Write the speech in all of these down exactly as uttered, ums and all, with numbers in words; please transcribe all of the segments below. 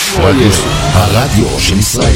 רדיו סול, הרדיו של ישראל.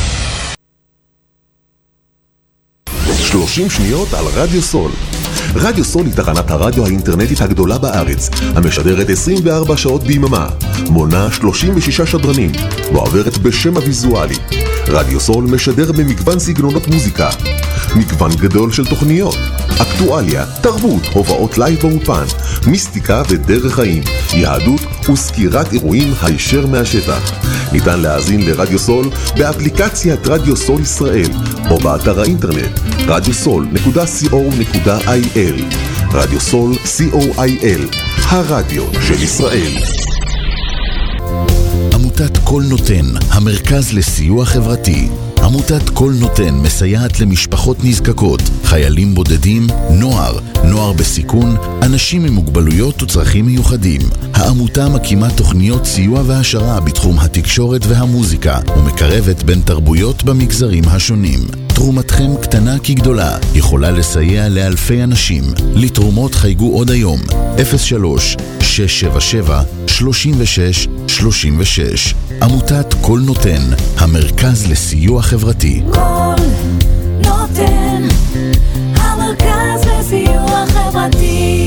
שלושים שניות על רדיו סול. רדיו סול היא תחנת הרדיו האינטרנטית הגדולה בארץ, המשדרת עשרים וארבע שעות ביממה, מונה שלושים ושישה שדרנים, ועוברת בשם הוויזואלי. רדיו סול משדר במגוון סגנונות מוזיקה, מגוון גדול של תוכניות, אקטואליה, תרבות, הובאות לייב באופן, מיסטיקה ודרך חיים, יהדות וסקירת אירועים הישר מהשטח. ניתן להאזין לרדיו סול באפליקציית רדיו סול ישראל או באתר האינטרנט רדיו סול נקודה סי או נקודה איי אל. רדיו סול סי או איי אל, הרדיו של ישראל. עמותת כל נותן, המרכז לסיוע חברתי. עמותת כל נותן מסייעת למשפחות נזקקות, חיילים בודדים, נוער, נוער בסיכון, אנשים עם מוגבלויות וצרכים מיוחדים. העמותה מקימה תוכניות סיוע והשרה בתחום התקשורת והמוזיקה, ומקרבת בין תרבויות במגזרים השונים. תרומתכם קטנה כגדולה, יכולה לסייע לאלפי אנשים. לתרומות חייגו עוד היום, אפס שלוש שש שבע שבע שלושים ושש שלושים ושש. עמותת כל נותן, המרכז לסיוע חברתי. כל נותן, המרכז לסיוע חברתי.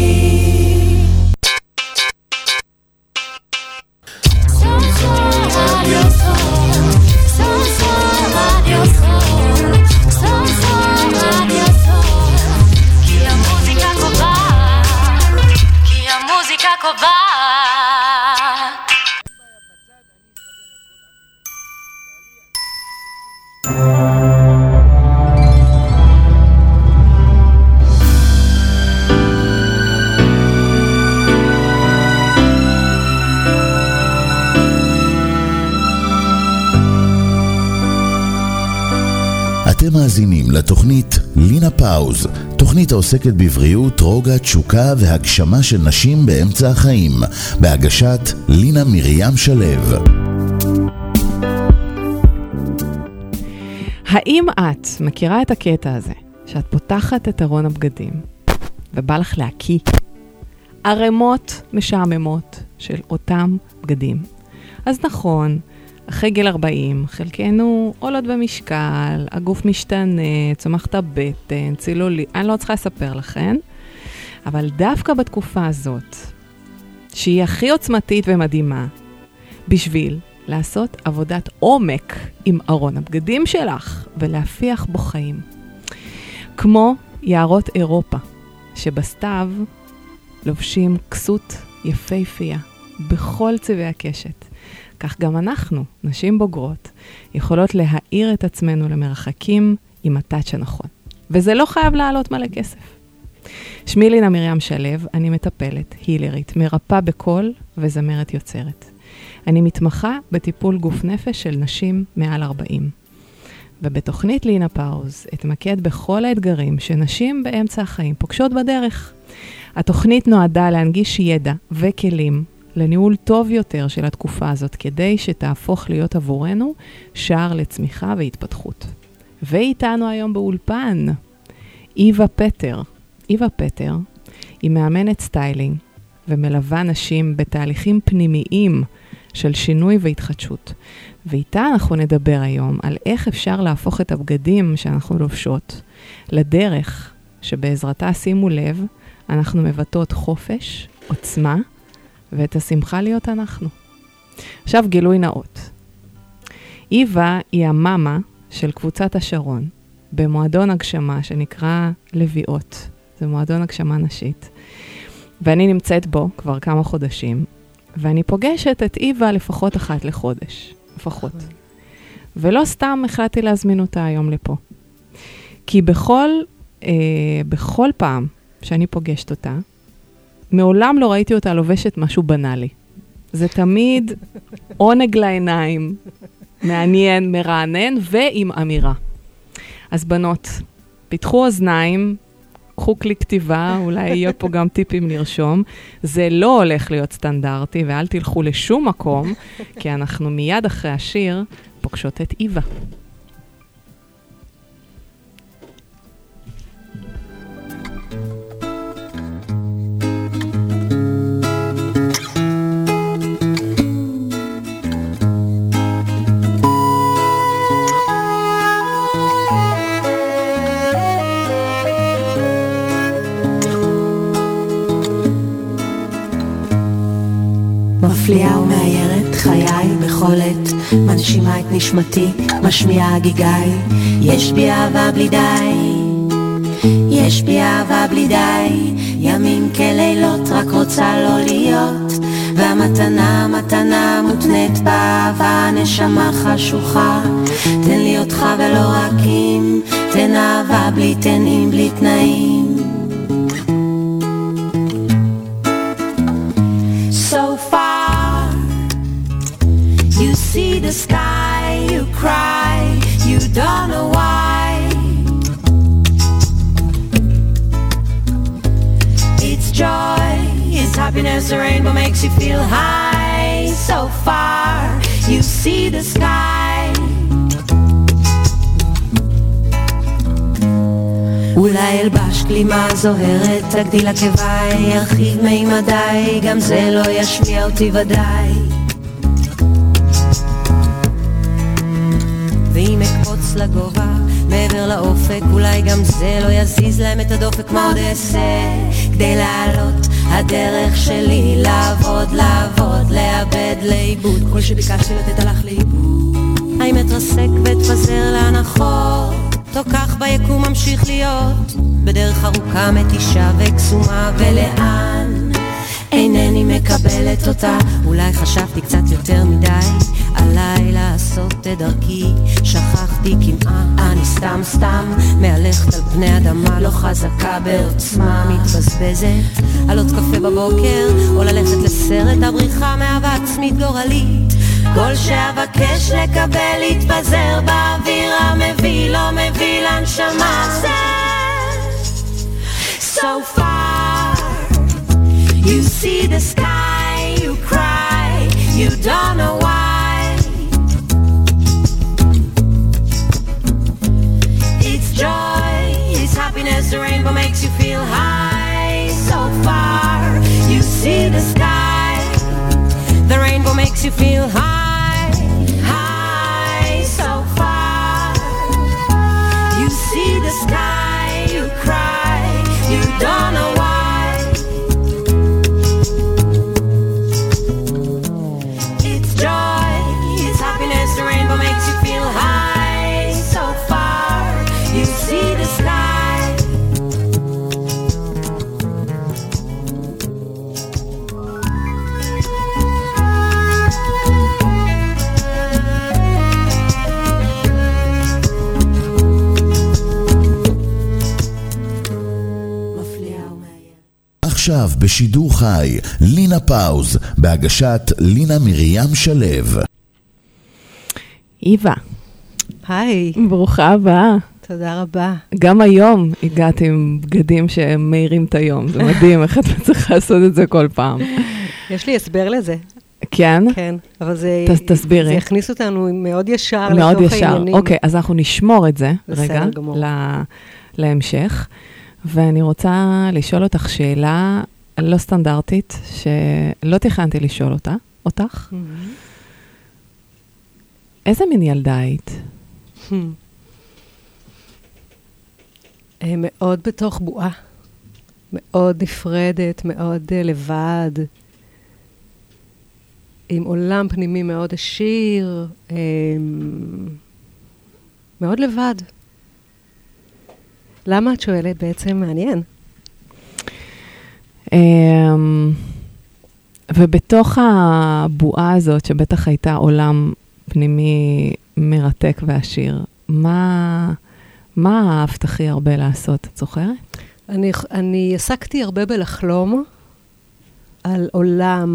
אתם מאזינים לתוכנית לינה פאוז, תוכנית העוסקת בבריאות, רוגע, תשוקה והגשמה של נשים באמצע החיים, בהגשת לינה מרים שלו. האם את מכירה את הקטע הזה, שאת פותחת את ארון הבגדים ובא לך להקיא ערימות משעממות של אותם בגדים? אז נכון, אחרי גיל ארבעים, חלקנו עולות במשקל, הגוף משתנה, צומחת הבטן, צילולי, אני לא צריכה לספר לכן, אבל דווקא בתקופה הזאת, שהיא הכי עוצמתית ומדהימה, בשביל לעשות עבודת עומק עם ארון הבגדים שלך, ולהפיח בו חיים. כמו יערות אירופה, שבסתיו לובשים כסות יפהפייה, בכל צבעי הקשת. כך גם אנחנו, נשים בוגרות, יכולות להאיר את עצמנו למרחקים עם הטאץ' הנכון. וזה לא חייב לעלות מלא כסף. שמי לינה מרים שלו, אני מטפלת, הילרית, מרפאה בקול וזמרת יוצרת. אני מתמחה בטיפול גוף נפש של נשים מעל ארבעים. ובתוכנית לינה פאוז אתמקד בכל האתגרים שנשים באמצע החיים פוגשות בדרך. התוכנית נועדה להנגיש ידע וכלים לניהול טוב יותר של התקופה הזאת, כדי שתהפוך להיות עבורנו שער לצמיחה והתפתחות. ואיתנו היום באולפן, איווה פטר. איווה פטר היא מאמנת סטיילינג, ומלווה נשים בתהליכים פנימיים של שינוי והתחדשות. ואיתה אנחנו נדבר היום על איך אפשר להפוך את הבגדים שאנחנו לובשות לדרך שבעזרתה, שימו לב, אנחנו מבטאות חופש, עוצמה, ואת השמחה להיות אנחנו. עכשיו גילוי נאות. איווה היא המאמה של קבוצת השרון, במועדון הגשמה שנקרא לביאות. זה מועדון הגשמה נשית. ואני נמצאת בו כבר כמה חודשים, ואני פוגשת את איווה לפחות אחת לחודש. לפחות. ולא סתם החלטתי להזמין אותה היום לפה. כי בכל, אה, בכל פעם שאני פוגשת אותה, מעולם לא ראיתי אותה לובשת משהו בנאלי. זה תמיד עונג לעיניים, מעניין, מרענן ועם אמירה. אז בנות, פיתחו אוזניים, קחו כלי כתיבה, אולי יהיה פה גם טיפים לרשום. זה לא הולך להיות סטנדרטי, ואל תלכו לשום מקום, כי אנחנו מיד אחרי השיר פוגשות את איווה. מפליאה ומאיירת חיי בכל עת, מנשימה את נשמתי, משמיעה גיגי. יש בי אהבה בלי די, יש בי אהבה בלי די, ימים כלילות רק רוצה לא להיות, והמתנה מתנה מותנית באהבה, נשמה חשוכה, תן לי אותך ולא רק אם, תן אהבה בלי תנים בלי תנאים. So far you see the sky, you cry, you don't know why. It's joy, it's happiness, the rainbow makes you feel high. So far you see the sky. אולי אלבש כלימה זוהרת, תגדיל עקביי, ירחיב מימדיי, גם זה לא ישמיע אותי ודאי. ואם אקפוץ לגובה, מעבר לאופק, אולי גם זה לא יזיז להם את הדופק. מה עוד אעשה כדי לעלות? הדרך שלי לעבוד, לעבוד, לאבד, לאיבוד. כל שביקשתי לתת הלך לאיבוד. האם אתרסק ואתפזר להנחות? תוקח ביקום ממשיך להיות בדרך ארוכה מתישה וקסומה, ולאן אינני מקבלת אותה. אולי חשבתי קצת יותר מדי עליי לעשות את דרכי, שכחתי כמעט, אני סתם סתם מהלכת על פני אדמה לא חזקה בעוצמה, מתבזבזת על עוד קפה בבוקר או ללכת לסרט, הבריחה מאהבה עצמית גורלית. כל שאבקש לקבל להתפזר באוויר המביא לא מביא לנשמה. So far you see the sky, you cry, you don't know why. It's joy, it's happiness, the rainbow makes you feel high. So far you see the sky, the rainbow makes you feel high. See the sky, you cry, you don't know why. It's joy, it's happiness, the rainbow makes you feel high. So far, you see the sky. עכשיו בשידור חי, לינה פאוז, בהגשת לינה מרים שלו. איבה. היי. ברוכה הבאה. תודה רבה. גם היום הגעת עם בגדים שמאירים את היום. זה מדהים, איך את צריכה לעשות את זה כל פעם. יש לי הסבר לזה. כן? כן, אבל זה, תסבירי. זה יכניס אותנו מאוד ישר מאוד לתוך ישר. העניינים. אוקיי, אז אנחנו נשמור את זה רגע גמור. לה, להמשך. ואני רוצה לשאול אותך שאלה לא סטנדרטית, שלא תכננתי לשאול אותה, אותך. Mm-hmm. איזה מין ילדה היית? Hmm. מאוד בתוך בועה. מאוד נפרדת, מאוד uh, לבד. עם עולם פנימי מאוד עשיר. Um, מאוד לבד. למה את שואלת? בעצם מעניין. ובתוך הבועה הזאת, שבטח הייתה עולם פנימי מרתק ועשיר, מה, מה אהבת הכי הרבה לעשות? את זוכרת? אני, אני עסקתי הרבה בלחלום על עולם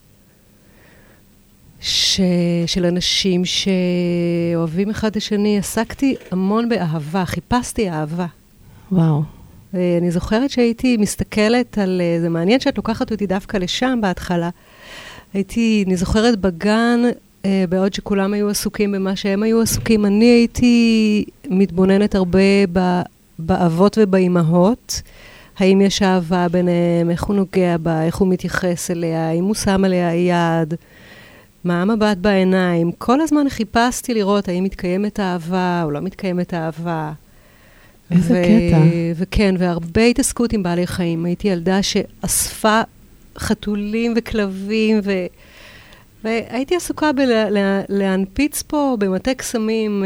ש, של אנשים שאוהבים אחד את השני. עסקתי המון באהבה, חיפשתי אהבה. וואו. אני זוכרת שהייתי מסתכלת על, זה מעניין שאת לוקחת אותי דווקא לשם בהתחלה. הייתי, אני זוכרת בגן, בעוד שכולם היו עסוקים במה שהם היו עסוקים, אני הייתי מתבוננת הרבה באבות ובאימהות. האם יש אהבה ביניהם, איך הוא נוגע בה, איך הוא מתייחס אליה, אם הוא שם עליה יד, מה המבט בעיניים. כל הזמן חיפשתי לראות האם מתקיימת אהבה או לא מתקיימת אהבה. איזה ו- קטע. וכן, והרבה התעסקות עם בעלי חיים. הייתי ילדה שאספה חתולים וכלבים, והייתי עסוקה בלהנפיץ פה במטה קסמים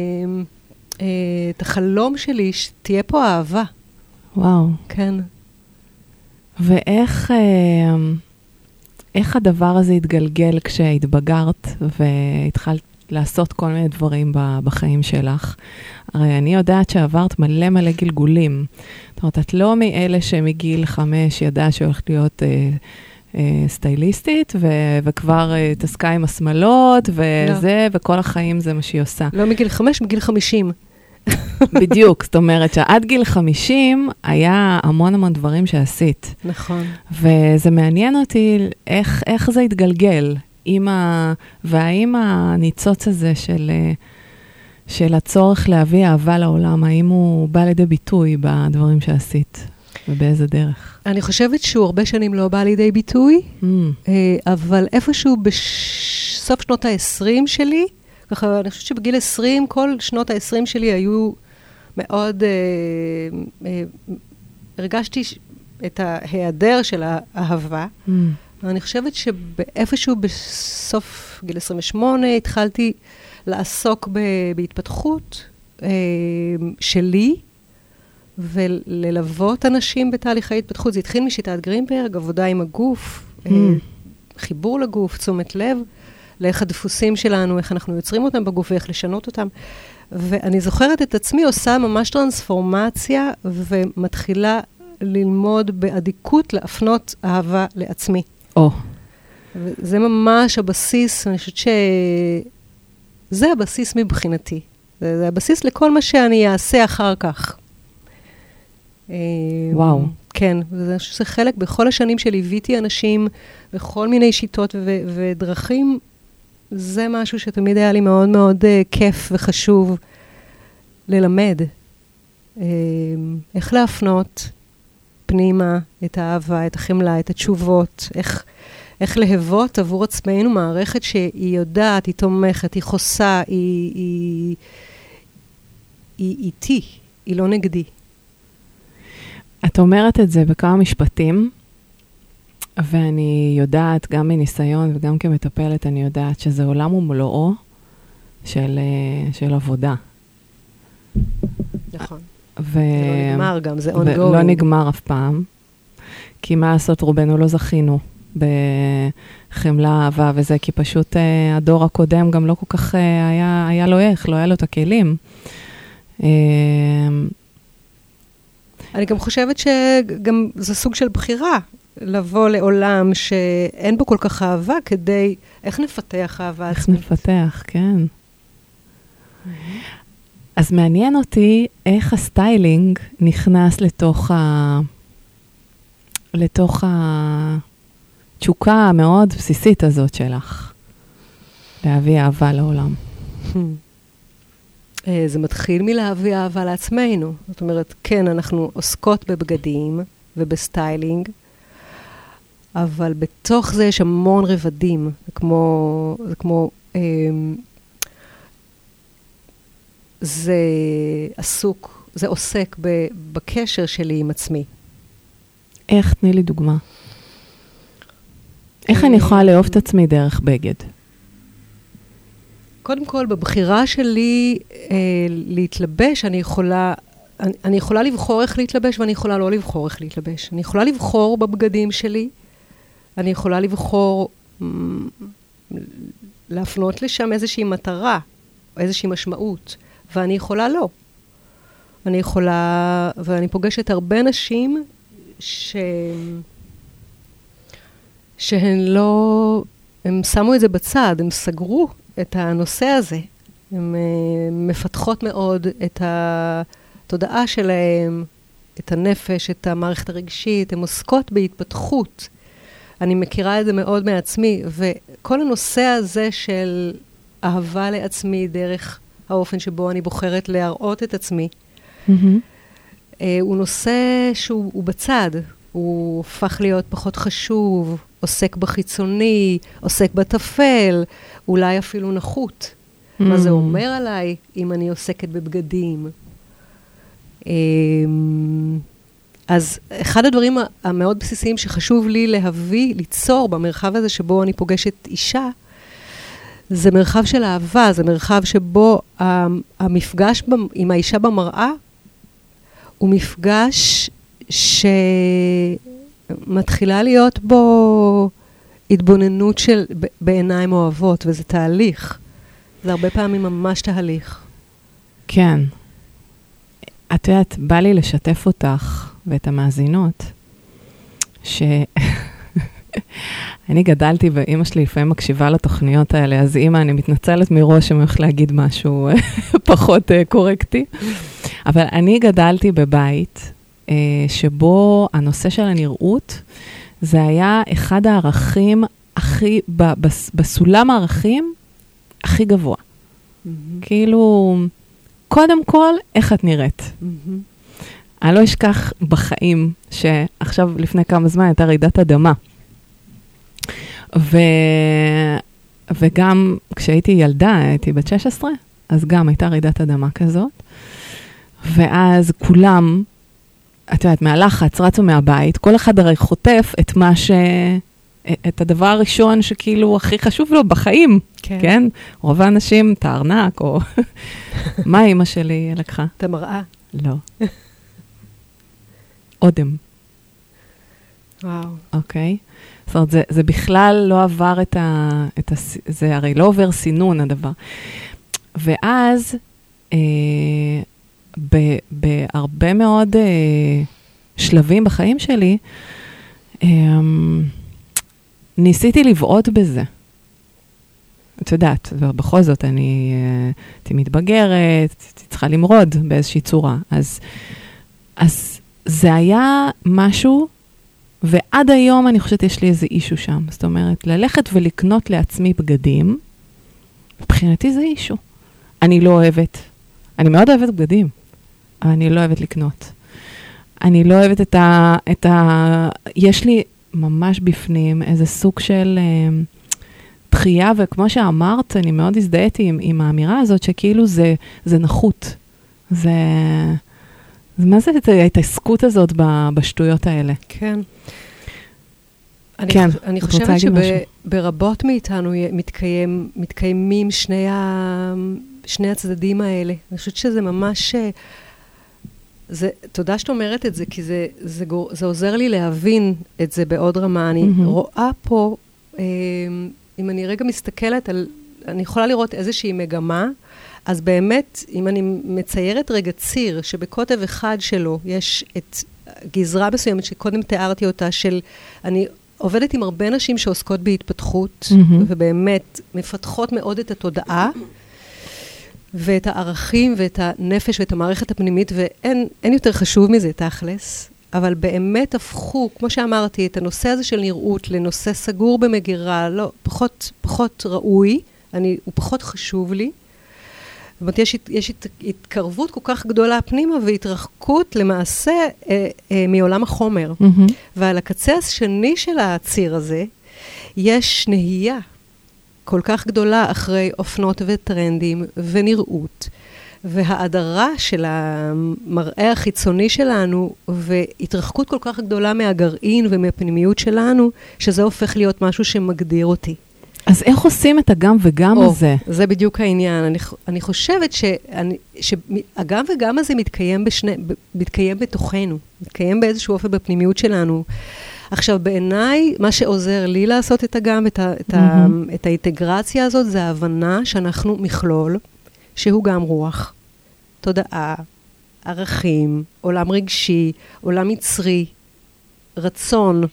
את החלום שלי, שתהיה פה אהבה. וואו. כן. ואיך איך הדבר הזה התגלגל כשהתבגרת והתחלת לעשות כל מיני דברים בחיים שלך? הרי אני יודעת שעברת מלא מלא גלגולים. זאת אומרת, את לא מאלה שמגיל חמש ידעה שהולכת להיות אה, אה, סטייליסטית, ו- וכבר אה, תעסקה עם השמלות, וזה, לא. וכל החיים זה מה שהיא עושה. לא מגיל חמש, מגיל חמישים. בדיוק, זאת אומרת שעד גיל חמישים היה המון המון דברים שעשית. נכון. וזה מעניין אותי איך, איך זה התגלגל, ה... והאם הניצוץ הזה של, של הצורך להביא אהבה לעולם, האם הוא בא לידי ביטוי בדברים שעשית, ובאיזה דרך? אני חושבת שהוא הרבה שנים לא בא לידי ביטוי, mm. אבל איפשהו בסוף שנות ה-עשרים שלי, ככה, אני חושבת שבגיל עשרים, כל שנות ה-עשרים שלי היו מאוד, אה, אה, הרגשתי את ההיעדר של האהבה. Mm. ואני חושבת שבאיפשהו בסוף גיל עשרים ושמונה התחלתי לעסוק ב, בהתפתחות אה, שלי, וללוות אנשים בתהליכי התפתחות. זה התחיל משיטת גרינברג, עבודה עם הגוף, mm. אה, חיבור לגוף, תשומת לב. לאיך הדפוסים שלנו, איך אנחנו יוצרים אותם בגוף ואיך לשנות אותם. ואני זוכרת את עצמי עושה ממש טרנספורמציה ומתחילה ללמוד באדיקות להפנות אהבה לעצמי. או. וזה ממש הבסיס, אני חושבת שזה הבסיס מבחינתי. זה, זה הבסיס לכל מה שאני אעשה אחר כך. וואו. כן, וזה, זה חלק בכל השנים שליוויתי אנשים בכל מיני שיטות ו- ודרכים, זה משהו שתמיד היה לי מאוד מאוד uh, כיף וחשוב ללמד. Uh, איך להפנות פנימה את האהבה, את החמלה, את התשובות, איך, איך להבות עבור עצמנו מערכת שהיא יודעת, היא תומכת, היא חוסה, היא, היא, היא איתי, היא לא נגדי. את אומרת את זה בכמה משפטים, ואני יודעת, גם מניסיון וגם כמטפלת, אני יודעת שזה עולם ומלואו של, של עבודה. נכון. ו... זה לא נגמר גם, זה ongoing. לא נגמר אף פעם, כי מה לעשות, רובנו לא זכינו בחמלה, אהבה וזה, כי פשוט uh, הדור הקודם גם לא כל כך uh, היה, היה לו איך, לא היה לו את הכלים. Uh, אני גם חושבת שגם זה סוג של בחירה, לבוא לעולם שאין בו כל כך אהבה, כדי, איך נפתח אהבה עצמית? איך נפתח, כן. אז מעניין אותי איך הסטיילינג נכנס לתוך ה... לתוך התשוקה המאוד בסיסית הזאת שלך, להביא אהבה לעולם. זה מתחיל מלהביא אהבה לעצמנו. זאת אומרת, כן, אנחנו עוסקות בבגדים ובסטיילינג, אבל בתוך זה יש המון רבדים. זה כמו, זה כמו, זה עסוק, זה עוסק בקשר שלי עם עצמי. איך? תני לי דוגמה. איך אני יכולה לאהוב את עצמי דרך בגד? קודם כל, בבחירה שלי אה, להתלבש, אני יכולה, אני, אני יכולה לבחור איך להתלבש, ואני יכולה לא לבחור איך להתלבש. אני יכולה לבחור בבגדים שלי, אני יכולה לבחור מ, להפנות לשם איזושהי מטרה, איזושהי משמעות, ואני יכולה לא. אני יכולה, ואני פוגשת הרבה נשים ש... שהן לא, הם שמו את זה בצד, הם סגרו את הנושא הזה. הן uh, מפתחות מאוד את התודעה שלהם, את הנפש, את המערכת הרגשית, הן עוסקות בהתפתחות. אני מכירה את זה מאוד מעצמי, וכל הנושא הזה של אהבה לעצמי דרך האופן שבו אני בוחרת להראות את עצמי, mm-hmm. uh, הוא נושא שהוא בצד, הוא הופך להיות פחות חשוב, עוסק בחיצוני, עוסק בטפל, אולי אפילו נחות. Mm. מה זה אומר עליי אם אני עוסקת בבגדים? אז אחד הדברים המאוד בסיסיים שחשוב לי להביא, ליצור במרחב הזה שבו אני פוגשת אישה, זה מרחב של אהבה, זה מרחב שבו המפגש עם האישה במראה, הוא מפגש שמתחילה להיות בו התבוננות של בעיניים אוהבות, וזה תהליך. זה הרבה פעמים ממש תהליך. כן. את יודעת, בא לי לשתף אותך ואת המאזינות, שאני גדלתי ואימא שלי לפעמים מקשיבה לתוכניות האלה, אז אימא, אני מתנצלת מראש שאני הולך להגיד משהו פחות קורקטי, אבל אני גדלתי בבית שבו הנושא של הנראות, זה היה אחד הערכים הכי, בסולם הערכים הכי גבוה. כאילו, קודם כל, איך את נראית? אני לא אשכח בחיים, שעכשיו לפני כמה זמן הייתה רעידת אדמה. ו... וגם כשהייתי ילדה, הייתי בת שש עשרה, אז גם הייתה רעידת אדמה כזאת. ואז כולם, את יודעת, מהלחץ, רצו מהבית, כל אחד הרי חוטף את מה ש... את הדבר הראשון שכאילו הכי חשוב לו בחיים, כן? כן? רוב האנשים, את הארנק, או... מה אמא שלי לקחה? את המראה. לא. אודם. וואו. אוקיי? זאת אומרת, זה, זה בכלל לא עבר את ה... את ה זה הרי לא עובר סינון הדבר. ואז, אה, ב, בהרבה מאוד אה, שלבים בחיים שלי, אה, ניסיתי לבעוט בזה. את יודעת, ובכל זאת אני הייתי מתבגרת, צריכה למרוד באיזושהי צורה. אז, אז זה היה משהו, ועד היום אני חושבת יש לי איזה אישו שם. זאת אומרת, ללכת ולקנות לעצמי בגדים, מבחינתי זה אישו. אני לא אוהבת, אני מאוד אוהבת בגדים, אבל אני לא אוהבת לקנות. אני לא אוהבת את ה... את ה יש לי ממש בפנים איזה סוג של אה, דחייה, וכמו שאמרת, אני מאוד הזדהיתי עם, עם האמירה הזאת, שכאילו זה, זה נחות. זה... מה זה ההתעסקות הזאת בשטויות האלה? כן. כן, אני, אני חושבת שברבות מאיתנו מתקיים, מתקיימים שני, ה, שני הצדדים האלה. אני חושבת שזה ממש... זה, תודה שאת אומרת את זה, כי זה, זה, זה עוזר לי להבין את זה בעוד רמה. אני mm-hmm. רואה פה, אה, אם אני רגע מסתכלת על... אני יכולה לראות איזושהי מגמה, אז באמת, אם אני מציירת רגע ציר, שבקוטב אחד שלו יש את גזרה מסוימת, שקודם תיארתי אותה, של... אני עובדת עם הרבה נשים שעוסקות בהתפתחות, mm-hmm. ובאמת מפתחות מאוד את התודעה, ואת הערכים, ואת הנפש, ואת המערכת הפנימית, ואין אין יותר חשוב מזה, תכלס. אבל באמת הפכו, כמו שאמרתי, את הנושא הזה של נראות, לנושא סגור במגירה, לא, פחות, פחות ראוי, אני, הוא פחות חשוב לי. זאת אומרת, יש, יש הת, התקרבות כל כך גדולה פנימה, והתרחקות למעשה אה, אה, מעולם החומר. Mm-hmm. ועל הקצה השני של הציר הזה, יש נהייה כל כך גדולה אחרי אופנות וטרנדים ונראות, וההדרה של המראה החיצוני שלנו, והתרחקות כל כך גדולה מהגרעין ומהפנימיות שלנו, שזה הופך להיות משהו שמגדיר אותי. אז איך עושים את הגם וגם או, הזה? זה בדיוק העניין. אני, אני חושבת שאני, שהגם וגם הזה מתקיים, בשני, מתקיים בתוכנו, מתקיים באיזשהו אופן בפנימיות שלנו. עכשיו, בעיניי, מה שעוזר לי לעשות את הגם, את, ה, את, ה, mm-hmm. את האינטגרציה הזאת, זה ההבנה שאנחנו מכלול, שהוא גם רוח, תודעה, ערכים, עולם רגשי, עולם יצרי, רצון,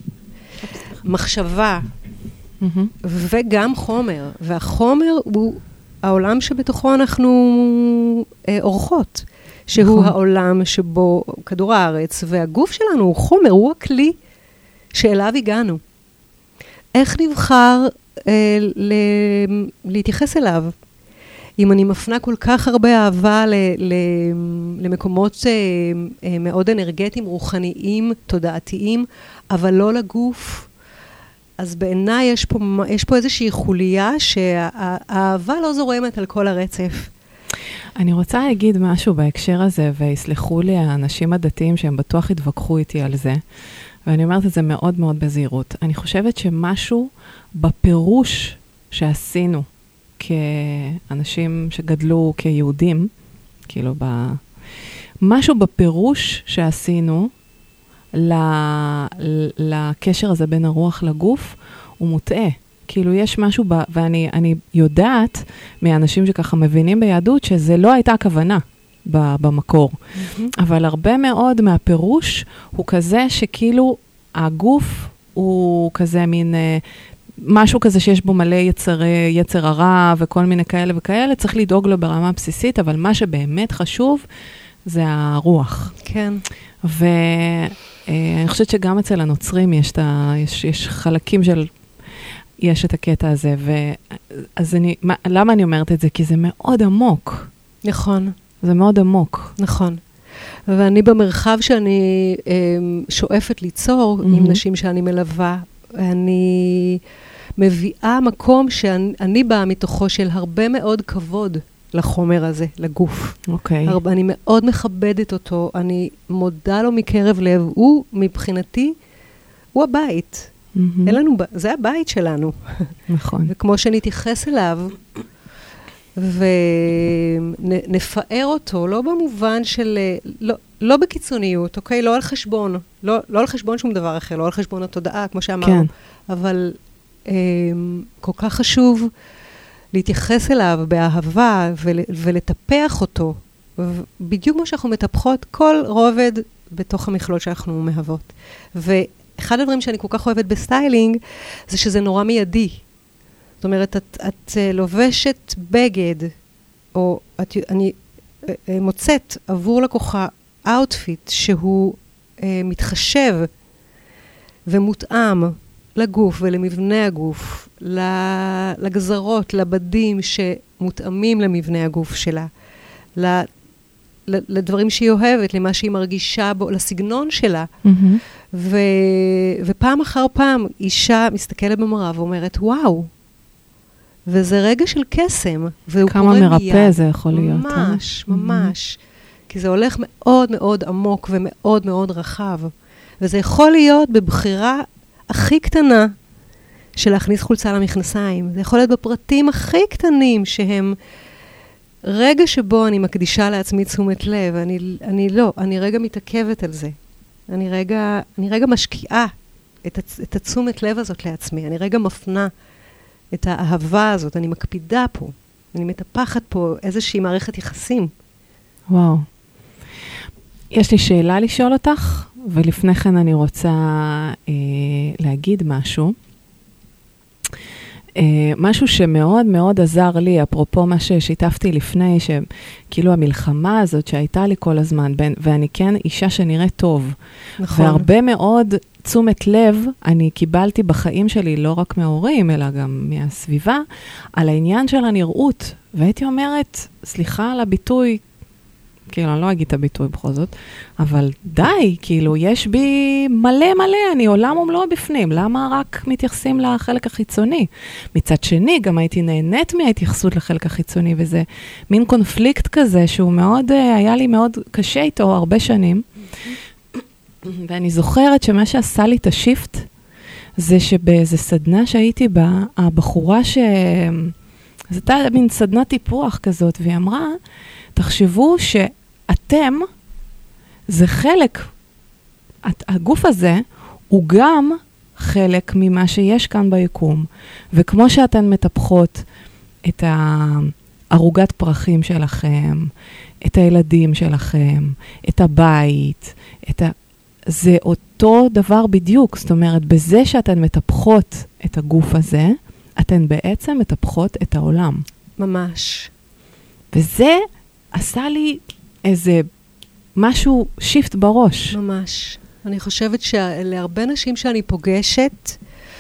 מחשבה, mm-hmm. וגם חומר. והחומר הוא העולם שבתוכו אנחנו אה, אורחות, שהוא נכון. העולם שבו כדור הארץ, והגוף שלנו הוא חומר, הוא הכלי שאליו הגענו. איך נבחר אה, ל- להתייחס אליו? אם אני מפנה כל כך הרבה אהבה ל- ל- למקומות אה, אה, מאוד אנרגטיים, רוחניים, תודעתיים, אבל לא לגוף, אז בעיניי יש פה, יש פה איזושהי חוליה שהאהבה לא זורמת על כל הרצף. אני רוצה להגיד משהו בהקשר הזה, ויסלחו לי האנשים הדתיים שהם בטוח יתווכחו איתי על זה, ואני אומרת את זה מאוד מאוד בזהירות. אני חושבת שמשהו בפירוש שעשינו כאנשים שגדלו כיהודים, כאילו ב... משהו בפירוש שעשינו ל... לקשר הזה בין הרוח לגוף, הוא מוטעה. כאילו יש משהו, ב... ואני אני יודעת מאנשים שככה מבינים ביהדות, שזה לא הייתה הכוונה ב... במקור. Mm-hmm. אבל הרבה מאוד מהפירוש הוא כזה שכאילו הגוף הוא כזה מין... משהו כזה שיש בו מלא יצר, יצר הרע וכל מיני כאלה וכאלה, צריך לדאוג לו ברמה בסיסית, אבל מה שבאמת חשוב זה הרוח. כן. ואני חושבת שגם אצל הנוצרים יש, ה, יש, יש חלקים של, יש את הקטע הזה, ואז אני, מה, למה אני אומרת את זה? כי זה מאוד עמוק. נכון. זה מאוד עמוק. נכון. ואני במרחב שאני שואפת ליצור mm-hmm. עם נשים שאני מלווה, אני מביאה מקום שאני באה מתוכו של הרבה מאוד כבוד לחומר הזה, לגוף. אוקיי. הרבה, אני מאוד מכבדת אותו, אני מודה לו מקרב לב, הוא מבחינתי, הוא הבית. Mm-hmm. אין לנו, זה הבית שלנו. נכון. וכמו שנתייחס אליו, ונפאר אותו, לא במובן של, לא, לא בקיצוניות, אוקיי? לא על חשבון, לא, לא על חשבון שום דבר אחר, לא על חשבון התודעה, כמו שאמרנו. כן. אבל אה, כל כך חשוב להתייחס אליו באהבה ול, ולטפח אותו, בדיוק כמו שאנחנו מטפחות כל רובד בתוך המכלול שאנחנו מהוות. ואחד הדברים שאני כל כך אוהבת בסטיילינג, זה שזה נורא מיידי. זאת אומרת, את, את לובשת בגד, או את, אני מוצאת עבור לקוחה אאוטפיט שהוא אה, מתחשב ומותאם לגוף ולמבנה הגוף, לגזרות, לבדים שמותאמים למבנה הגוף שלה, לדברים שהיא אוהבת, למה שהיא מרגישה בו, לסגנון שלה. Mm-hmm. ו, ופעם אחר פעם אישה מסתכלת במראה ואומרת, וואו, וזה רגע של קסם, והוא קורא מיד. כמה מרפא זה יכול להיות. ממש, אה? ממש. Mm-hmm. כי זה הולך מאוד מאוד עמוק ומאוד מאוד רחב. וזה יכול להיות בבחירה הכי קטנה של להכניס חולצה למכנסיים. זה יכול להיות בפרטים הכי קטנים שהם רגע שבו אני מקדישה לעצמי תשומת לב. אני, אני לא, אני רגע מתעכבת על זה. אני רגע, אני רגע משקיעה את, את התשומת לב הזאת לעצמי. אני רגע מפנה את האהבה הזאת. אני מקפידה פה. אני מטפחת פה איזושהי מערכת יחסים. וואו. יש לי שאלה לשאול אותך, ולפני כן אני רוצה אה, להגיד משהו. אה, משהו שמאוד מאוד עזר לי, אפרופו מה ששיתפתי לפני, שכאילו המלחמה הזאת שהייתה לי כל הזמן, בין, ואני כן אישה שנראית טוב. נכון. והרבה מאוד תשומת לב אני קיבלתי בחיים שלי, לא רק מההורים, אלא גם מהסביבה, על העניין של הנראות. והייתי אומרת, סליחה על הביטוי, כאילו, אני לא אגיד את הביטוי בכל זאת, אבל די, כאילו, יש בי מלא מלא, אני עולם ומלוא בפנים, למה רק מתייחסים לחלק החיצוני? מצד שני, גם הייתי נהנית מההתייחסות לחלק החיצוני, וזה מין קונפליקט כזה, שהוא מאוד, היה לי מאוד קשה איתו הרבה שנים, ואני זוכרת שמה שעשה לי את השיפט, זה שבאיזה סדנה שהייתי בה, הבחורה ש... זו הייתה מין סדנה טיפוח כזאת, והיא אמרה, תחשבו שאתם, זה חלק, הגוף הזה הוא גם חלק ממה שיש כאן ביקום. וכמו שאתן מטפחות את הערוגת פרחים שלכם, את הילדים שלכם, את הבית, את ה... זה אותו דבר בדיוק. זאת אומרת, בזה שאתן מטפחות את הגוף הזה, אתן בעצם מטפחות את העולם. ממש. וזה עשה לי איזה משהו שיפט בראש. ממש. אני חושבת שלהרבה נשים שאני פוגשת,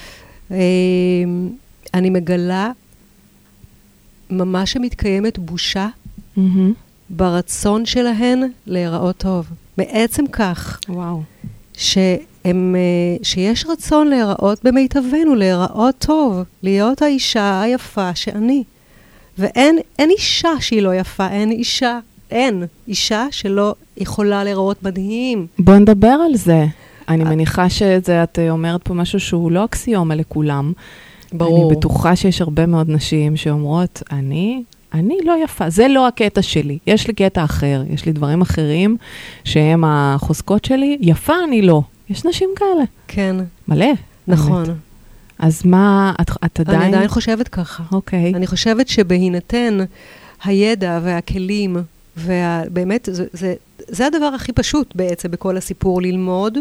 אני מגלה ממש שמתקיימת בושה mm-hmm. ברצון שלהן להיראות טוב. בעצם כך. וואו. שהם, שיש רצון להיראות במיטבנו, להיראות טוב, להיות האישה היפה שאני. ואין אין אישה שהיא לא יפה, אין אישה, אין אישה שלא יכולה לראות מדהים. בוא נדבר על זה. אני מניחה שזה, את אומרת פה משהו שהוא לא אקסיומה לכולם. ברור. אני בטוחה שיש הרבה מאוד נשים שאומרות, אני, אני לא יפה, זה לא הקטע שלי. יש לי קטע אחר, יש לי דברים אחרים שהם החוזקות שלי. יפה אני לא. יש נשים כאלה. כן. מלא. נכון. באמת. אז מה, את, את עדיין... אני עדיין חושבת ככה. אוקיי. אני חושבת שבהינתן הידע והכלים, ובאמת, זה, זה, זה הדבר הכי פשוט בעצם בכל הסיפור, ללמוד.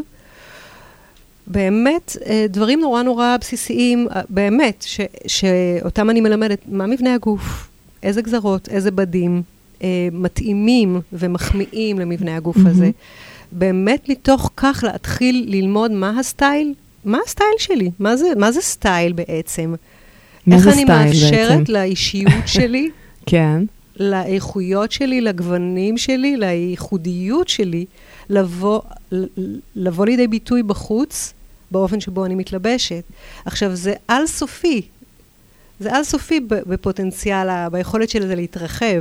באמת, דברים נורא נורא בסיסיים, באמת, ש, שאותם אני מלמדת, מה מבנה הגוף, איזה גזרות, איזה בדים, מתאימים ומחמיאים למבנה הגוף mm-hmm. הזה. באמת מתוך כך להתחיל ללמוד מה הסטייל, מה הסטייל שלי? מה זה, מה זה סטייל בעצם? איך אני מאפשרת לאישיות שלי, כן. לאיכויות שלי, לגוונים שלי, לייחודיות שלי, לבוא, לבוא לידי ביטוי בחוץ, באופן שבו אני מתלבשת. עכשיו, זה על סופי. זה על סופי בפוטנציאל, ביכולת של זה להתרחב.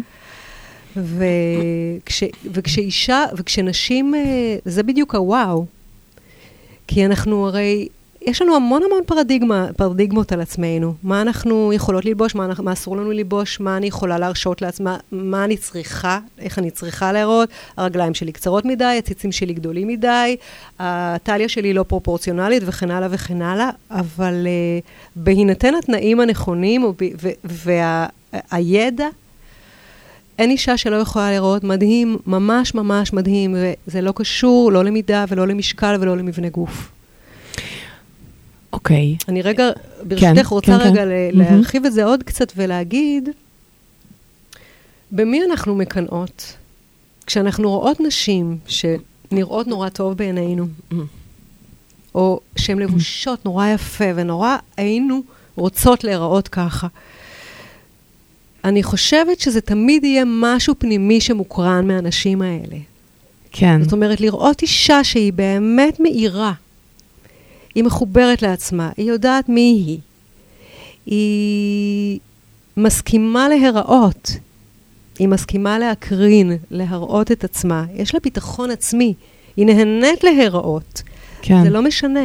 וכש, וכשאישה, וכשנשים, זה בדיוק הוואו. כי אנחנו הרי, יש לנו המון המון פרדיגמה, פרדיגמות על עצמנו. מה אנחנו יכולות ללבוש, מה, מה אסור לנו ללבוש, מה אני יכולה להרשות לעצמה, מה אני צריכה, איך אני צריכה להראות. הרגליים שלי קצרות מדי, הציצים שלי גדולים מדי, הטליה שלי לא פרופורציונלית וכן הלאה וכן הלאה, אבל uh, בהינתן התנאים הנכונים והידע, אין אישה שלא יכולה לראות מדהים, ממש ממש מדהים, וזה לא קשור לא למידה ולא למשקל ולא למבנה גוף. אוקיי. אני רגע, ברשותך, כן, רוצה כן, רגע כן. להרחיב את זה עוד קצת ולהגיד, במי אנחנו מקנאות? כשאנחנו רואות נשים שנראות נורא טוב בעינינו, או שהן לבושות נורא יפה ונורא היינו רוצות להיראות ככה, אני חושבת שזה תמיד יהיה משהו פנימי שמוקרן מהאנשים האלה. כן. זאת אומרת, לראות אישה שהיא באמת מאירה, היא מחוברת לעצמה, היא יודעת מי היא, היא מסכימה להיראות, היא מסכימה להקרין, להראות את עצמה, יש לה ביטחון עצמי, היא נהנית להיראות. כן. זה לא משנה.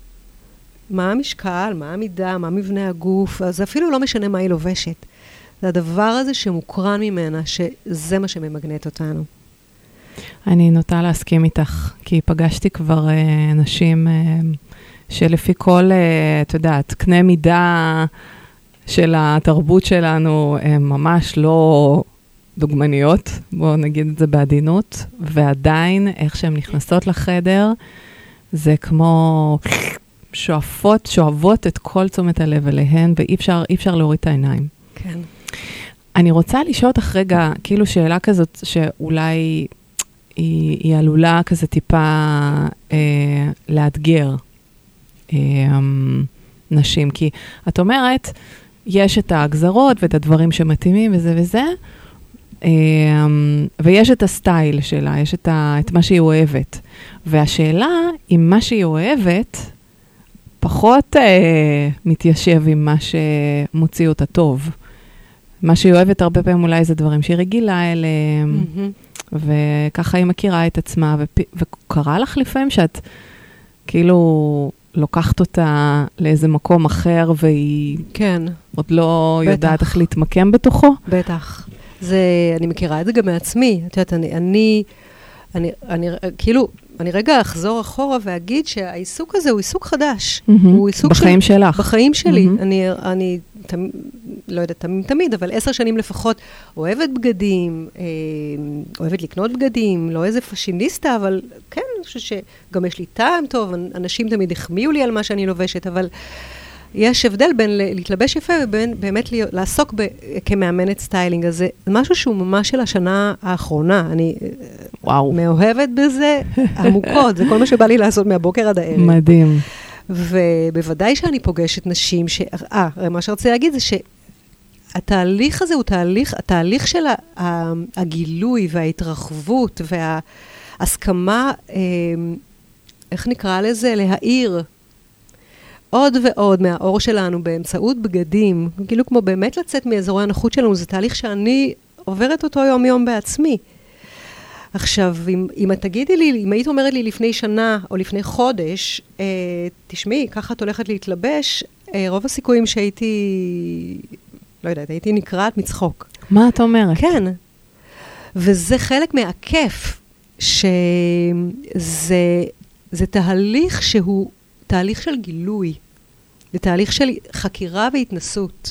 מה המשקל, מה המידה, מה מבנה הגוף, אז אפילו לא משנה מה היא לובשת. זה הדבר הזה שמוקרן ממנה, שזה מה שממגנט אותנו. אני נוטה להסכים איתך, כי פגשתי כבר אה, נשים אה, שלפי כל, אה, את יודעת, קנה מידה של התרבות שלנו, הן ממש לא דוגמניות, בואו נגיד את זה בעדינות, ועדיין, איך שהן נכנסות לחדר, זה כמו שואפות, שואבות את כל תשומת הלב אליהן, ואי אפשר, אי אפשר להוריד את העיניים. כן. אני רוצה לשאול אותך רגע, כאילו שאלה כזאת שאולי היא, היא עלולה כזה טיפה אה, לאתגר אה, נשים, כי את אומרת, יש את הגזרות ואת הדברים שמתאימים וזה וזה, אה, ויש את הסטייל שלה, יש את, ה, את מה שהיא אוהבת. והשאלה, אם מה שהיא אוהבת, פחות אה, מתיישב עם מה שמוציא אותה טוב. מה שהיא אוהבת הרבה פעמים אולי זה דברים שהיא רגילה אליהם, mm-hmm. וככה היא מכירה את עצמה, ופ... וקרה לך לפעמים שאת כאילו לוקחת אותה לאיזה מקום אחר, והיא כן. עוד לא בטח. יודעת איך להתמקם בתוכו? בטח. זה, אני מכירה את זה גם מעצמי. את יודעת, אני, אני, אני, אני, כאילו, אני רגע אחזור אחורה ואגיד שהעיסוק הזה הוא עיסוק חדש. Mm-hmm. הוא עיסוק בחיים של... שלך. בחיים שלי. Mm-hmm. אני, אני תמ... לא יודעת, תמיד, תמיד, אבל עשר שנים לפחות אוהבת בגדים, אה, אוהבת לקנות בגדים, לא איזה פשיניסטה, אבל כן, אני חושבת שגם יש לי טעם טוב, אנשים תמיד החמיאו לי על מה שאני לובשת, אבל יש הבדל בין להתלבש יפה ובין באמת להיות, לעסוק ב, כמאמנת סטיילינג, אז זה משהו שהוא ממש של השנה האחרונה, אני וואו. מאוהבת בזה עמוקות, זה כל מה שבא לי לעשות מהבוקר עד הערב. מדהים. ובוודאי שאני פוגשת נשים, ש... אה, מה שרציתי להגיד זה שהתהליך הזה הוא תהליך, התהליך של הגילוי וההתרחבות וההסכמה, איך נקרא לזה? להעיר. עוד ועוד מהאור שלנו באמצעות בגדים, כאילו כמו באמת לצאת מאזורי הנוחות שלנו, זה תהליך שאני עוברת אותו יום יום בעצמי. עכשיו, אם, אם את תגידי לי, אם היית אומרת לי לפני שנה או לפני חודש, אה, תשמעי, ככה את הולכת להתלבש, אה, רוב הסיכויים שהייתי, לא יודעת, הייתי נקראת מצחוק. מה את אומרת? כן. וזה חלק מהכיף, שזה זה תהליך שהוא תהליך של גילוי, זה תהליך של חקירה והתנסות.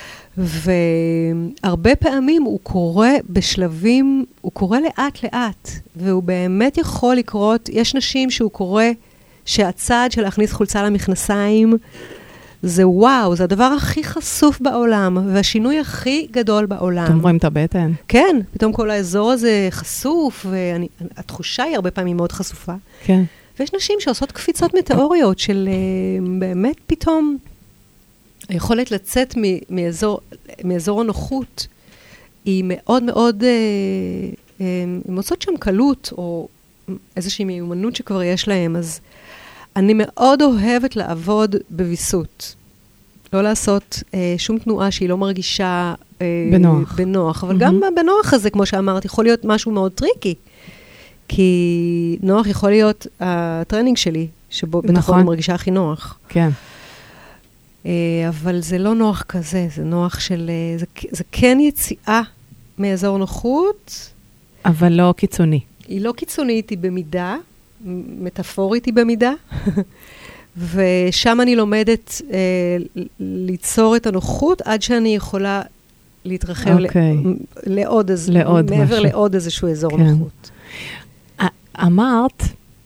והרבה פעמים הוא קורה בשלבים, הוא קורה לאט לאט, והוא באמת יכול לקרות, יש נשים שהוא קורה, שהצעד של להכניס חולצה למכנסיים, זה וואו, זה הדבר הכי חשוף בעולם, והשינוי הכי גדול בעולם. אתם רואים את הבטן? כן, פתאום כל האזור הזה חשוף, והתחושה היא הרבה פעמים מאוד חשופה. כן. ויש נשים שעושות קפיצות מטאוריות של באמת פתאום, היכולת לצאת מאזור, מאזור הנוחות, היא מאוד מאוד, הן מוצאות שם קלות, או איזושהי מיומנות שכבר יש להם, אז אני מאוד אוהבת לעבוד בוויסות. לא לעשות אה, שום תנועה שהיא לא מרגישה אה, בנוח. בנוח. אבל mm-hmm. גם בנוח הזה, כמו שאמרת, יכול להיות משהו מאוד טריקי. כי נוח יכול להיות הטרנינג שלי, שבו נכון. בתוכו אני מרגישה הכי נוח. כן. אה, אבל זה לא נוח כזה, זה נוח של... זה, זה כן יציאה מאזור נוחות. אבל לא קיצוני. היא לא קיצונית, היא במידה. מטאפורית היא במידה, ושם אני לומדת אה, ליצור את הנוחות, עד שאני יכולה להתרחב okay. לעוד, לעוד מעבר משהו. לעוד איזשהו אזור כן. נוחות. אמרת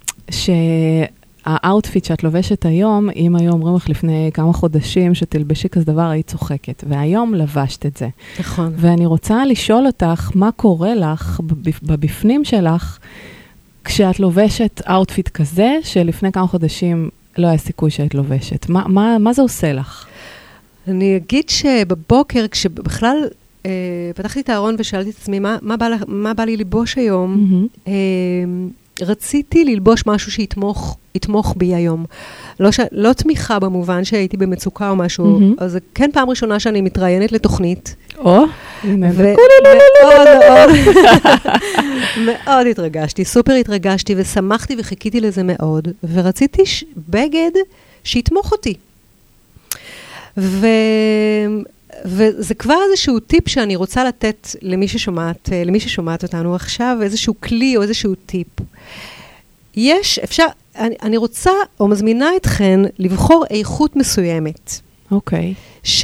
שהאוטפיט שאת לובשת היום, אם היו אומרים לך לפני כמה חודשים שתלבשי כזה דבר, היית צוחקת, והיום לבשת את זה. נכון. ואני רוצה לשאול אותך, מה קורה לך בבפנים שלך, כשאת לובשת אאוטפיט כזה, שלפני כמה חודשים לא היה סיכוי שאת לובשת. מה, מה, מה זה עושה לך? אני אגיד שבבוקר, כשבכלל אה, פתחתי את הארון ושאלתי את עצמי, מה, מה, בא, מה בא לי ללבוש היום? Mm-hmm. אה, רציתי ללבוש משהו שיתמוך, יתמוך בי היום. לא, ש... לא תמיכה במובן שהייתי במצוקה או משהו, mm-hmm. אז זה כן פעם ראשונה שאני מתראיינת לתוכנית. או, הנה, מאוד מאוד התרגשתי, סופר התרגשתי ושמחתי וחיכיתי לזה מאוד, ורציתי בגד שיתמוך אותי. ו... וזה כבר איזשהו טיפ שאני רוצה לתת למי ששומעת, למי ששומעת אותנו עכשיו, איזשהו כלי או איזשהו טיפ. יש, אפשר, אני, אני רוצה או מזמינה אתכן לבחור איכות מסוימת. אוקיי.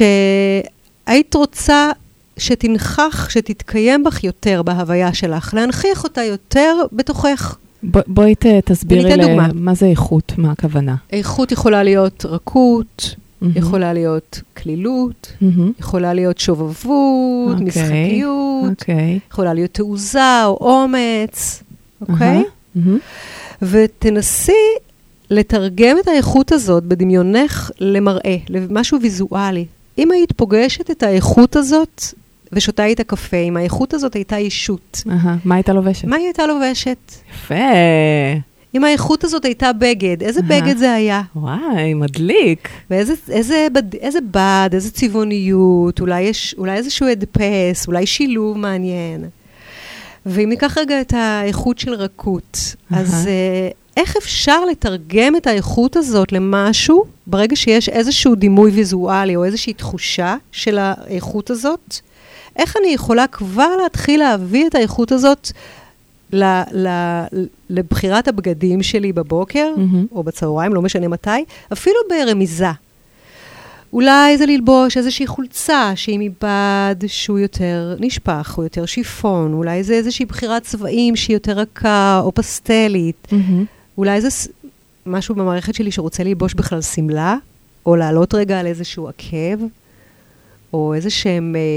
שהיית רוצה שתנכח, שתתקיים בך יותר בהוויה שלך, להנכיח אותה יותר בתוכך. ב, בואי תסבירי לי מה זה איכות, מה הכוונה. איכות יכולה להיות רכות, mm-hmm. יכולה להיות כלילות, mm-hmm. יכולה להיות שובבות, okay. משחקיות, okay. יכולה להיות תעוזה או אומץ, אוקיי? Okay? Mm-hmm. ותנסי לתרגם את האיכות הזאת בדמיונך למראה, למשהו ויזואלי. אם היית פוגשת את האיכות הזאת ושותה איתה קפה, אם האיכות הזאת הייתה אישות. Uh-huh. מה הייתה לובשת? מה היא הייתה לובשת? יפה. אם האיכות הזאת הייתה בגד, איזה uh-huh. בגד זה היה? וואי, מדליק. ואיזה איזה בד, איזה בד, איזה צבעוניות, אולי, יש, אולי איזשהו הדפס, אולי שילוב מעניין. ואם ניקח רגע את האיכות של רכות, uh-huh. אז uh, איך אפשר לתרגם את האיכות הזאת למשהו, ברגע שיש איזשהו דימוי ויזואלי, או איזושהי תחושה של האיכות הזאת, איך אני יכולה כבר להתחיל להביא את האיכות הזאת ל, ל, לבחירת הבגדים שלי בבוקר, mm-hmm. או בצהריים, לא משנה מתי, אפילו ברמיזה. אולי זה ללבוש איזושהי חולצה שהיא מבד שהוא יותר נשפח, או יותר שיפון, אולי זה איזושהי בחירת צבעים שהיא יותר רכה, או פסטלית. Mm-hmm. אולי זה משהו במערכת שלי שרוצה ללבוש בכלל סמלה, או לעלות רגע על איזשהו עקב, או איזשהם אה,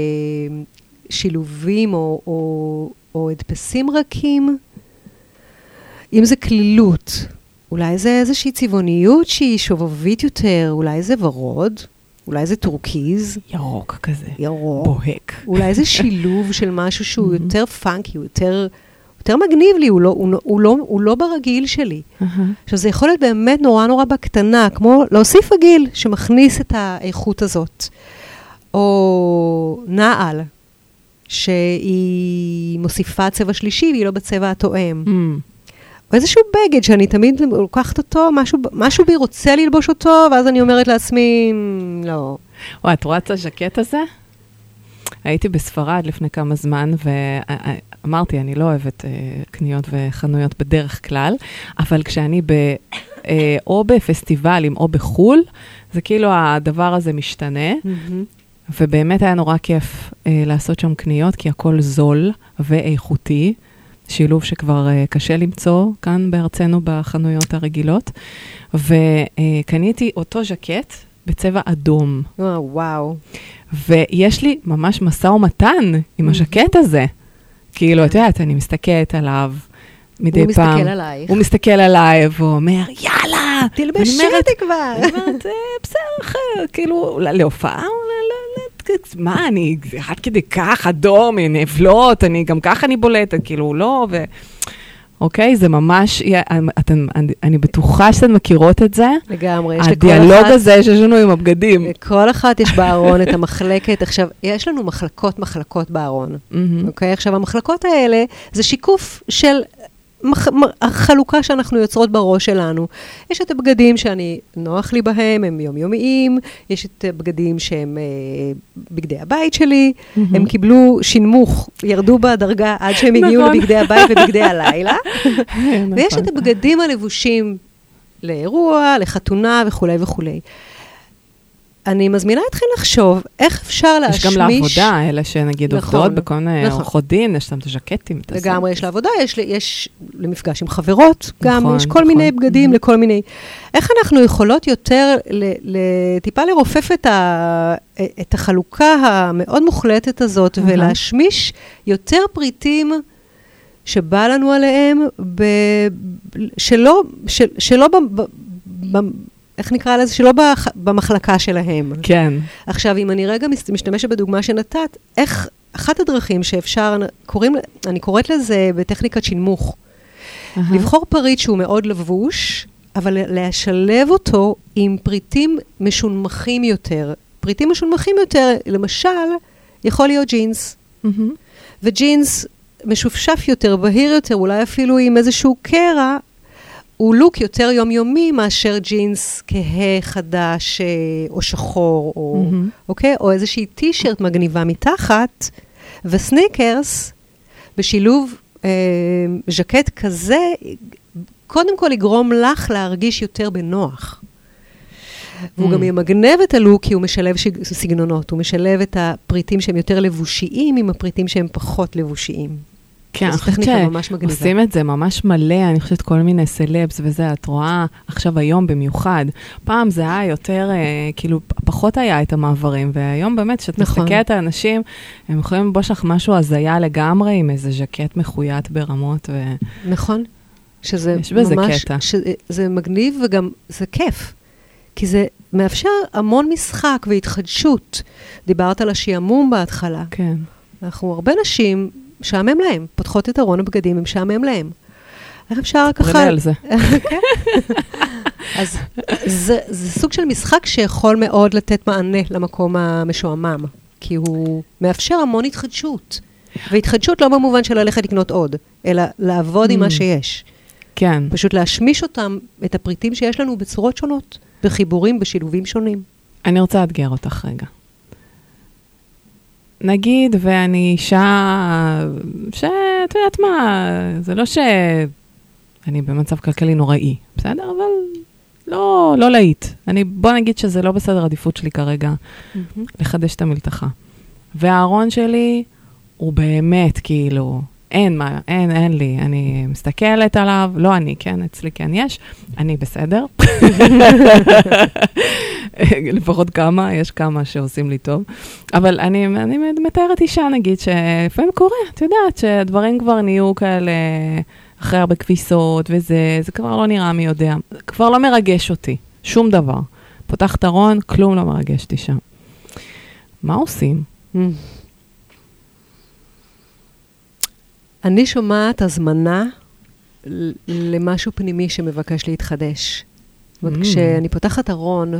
שילובים, או, או, או הדפסים רכים. אם זה כלילות, אולי זה איזושהי צבעוניות שהיא שובבית יותר, אולי זה ורוד, אולי זה טורקיז. ירוק כזה. ירוק. בוהק. אולי זה שילוב של משהו שהוא יותר פאנקי, הוא יותר, יותר מגניב לי, הוא לא, הוא, הוא לא, הוא לא ברגיל שלי. Uh-huh. עכשיו, זה יכול להיות באמת נורא נורא בקטנה, כמו להוסיף הגיל שמכניס את האיכות הזאת. או נעל, שהיא מוסיפה צבע שלישי, והיא לא בצבע התואם. Mm. או איזשהו בגד שאני תמיד לוקחת אותו, משהו, משהו בי רוצה ללבוש אותו, ואז אני אומרת לעצמי, לא. וואי, את רואה את הז'קט הזה? הייתי בספרד לפני כמה זמן, ואמרתי, אני לא אוהבת קניות וחנויות בדרך כלל, אבל כשאני ב... או בפסטיבלים או בחול, זה כאילו הדבר הזה משתנה, ובאמת היה נורא כיף לעשות שם קניות, כי הכל זול ואיכותי, שילוב שכבר קשה למצוא כאן בארצנו בחנויות הרגילות, וקניתי אותו ז'קט בצבע אדום. וואו. ויש לי ממש מסע ומתן עם הז'קט הזה. כאילו, את יודעת, אני מסתכלת עליו מדי פעם. הוא מסתכל עלייך. הוא מסתכל עליי, והוא אומר, יאללה! תלבשי אותי כבר. אני אומרת, בסדר, כאילו, להופעה, מה, אני עד כדי כך אדום, נבלות, אני גם ככה אני בולטת, כאילו, לא, ו... אוקיי, זה ממש, אתן, אני בטוחה שאתן מכירות את זה. לגמרי. הדיאלוג הזה שיש לנו עם הבגדים. לכל אחת יש בארון את המחלקת. עכשיו, יש לנו מחלקות מחלקות בארון. אוקיי, עכשיו, המחלקות האלה זה שיקוף של החלוקה שאנחנו יוצרות בראש שלנו. יש את הבגדים שאני נוח לי בהם, הם יומיומיים, יש את הבגדים שהם אה, בגדי הבית שלי, mm-hmm. הם קיבלו שינמוך, ירדו בדרגה עד שהם הגיעו נכון. לבגדי הבית ובגדי הלילה, ויש את הבגדים הלבושים לאירוע, לחתונה וכו' וכו'. אני מזמינה אתכם לחשוב איך אפשר להשמיש... יש גם לעבודה, אלה שנגיד נכון, עובדות בכל מיני נכון. עורכות דין, יש שם את הז'קטים. לגמרי, יש לעבודה, יש, יש למפגש עם חברות, גם נכון, יש כל נכון. מיני בגדים mm-hmm. לכל מיני... איך אנחנו יכולות יותר, טיפה לרופף את, ה, את החלוקה המאוד מוחלטת הזאת, mm-hmm. ולהשמיש יותר פריטים שבא לנו עליהם, ב, שלא, של, שלא ב... ב איך נקרא לזה? שלא במחלקה שלהם. כן. עכשיו, אם אני רגע משתמשת בדוגמה שנתת, איך, אחת הדרכים שאפשר, קוראים, אני קוראת לזה בטכניקת שינמוך. לבחור פריט שהוא מאוד לבוש, אבל להשלב אותו עם פריטים משונמכים יותר. פריטים משונמכים יותר, למשל, יכול להיות ג'ינס. וג'ינס משופשף יותר, בהיר יותר, אולי אפילו עם איזשהו קרע, הוא לוק יותר יומיומי מאשר ג'ינס כהה חדש או שחור, או, mm-hmm. אוקיי? או איזושהי טישרט מגניבה מתחת, וסניקרס, בשילוב אה, ז'קט כזה, קודם כל יגרום לך להרגיש יותר בנוח. Mm-hmm. והוא גם ימגנב את הלוק, כי הוא משלב סגנונות, הוא משלב את הפריטים שהם יותר לבושיים, עם הפריטים שהם פחות לבושיים. כן, אני חושבת שעושים את זה ממש מלא, אני חושבת כל מיני סלבס וזה, את רואה עכשיו היום במיוחד. פעם זה היה יותר, כאילו, פחות היה את המעברים, והיום באמת, כשאת מסתכלת על אנשים, הם יכולים לבוש לך משהו הזיה לגמרי, עם איזה ז'קט מחויית ברמות. נכון. שזה יש בזה ממש, קטע. שזה מגניב וגם זה כיף. כי זה מאפשר המון משחק והתחדשות. דיברת על השעמום בהתחלה. כן. אנחנו הרבה נשים... משעמם להם, פותחות את ארון הבגדים, הם משעמם להם. איך אפשר ככה... תפרני על זה. אז זה, זה סוג של משחק שיכול מאוד לתת מענה למקום המשועמם, כי הוא מאפשר המון התחדשות. והתחדשות לא במובן של ללכת לקנות עוד, אלא לעבוד עם מה שיש. כן. פשוט להשמיש אותם, את הפריטים שיש לנו בצורות שונות, בחיבורים, בשילובים שונים. אני רוצה לאתגר אותך רגע. נגיד, ואני אישה, שאת יודעת מה, זה לא שאני במצב כלכלי נוראי, בסדר? אבל לא, לא להיט. אני, בוא נגיד שזה לא בסדר עדיפות שלי כרגע, mm-hmm. לחדש את המלתחה. והארון שלי הוא באמת כאילו, אין מה, אין, אין לי. אני מסתכלת עליו, לא אני, כן, אצלי כן יש, אני בסדר. לפחות כמה, יש כמה שעושים לי טוב. אבל אני, אני מתארת אישה, נגיד, שלפעמים קורה, את יודעת, שהדברים כבר נהיו כאלה אחרי הרבה כביסות, וזה, זה כבר לא נראה מי יודע. כבר לא מרגש אותי, שום דבר. פותחת ארון, כלום לא מרגש אותי שם. מה עושים? אני שומעת הזמנה למשהו פנימי שמבקש להתחדש. זאת אומרת, כשאני פותחת ארון,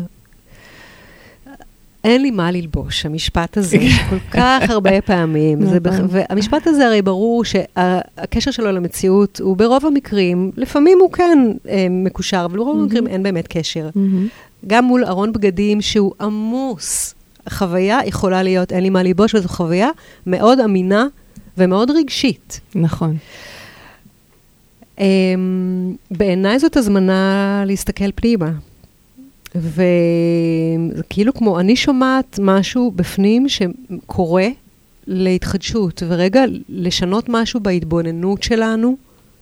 אין לי מה ללבוש, המשפט הזה, כל כך הרבה פעמים. והמשפט הזה הרי ברור שהקשר שלו למציאות הוא ברוב המקרים, לפעמים הוא כן מקושר, אבל ברוב המקרים אין באמת קשר. גם מול ארון בגדים שהוא עמוס, החוויה יכולה להיות, אין לי מה ללבוש, וזו חוויה מאוד אמינה ומאוד רגשית. נכון. בעיניי זאת הזמנה להסתכל פנימה. וזה כאילו כמו, אני שומעת משהו בפנים שקורה להתחדשות, ורגע לשנות משהו בהתבוננות שלנו,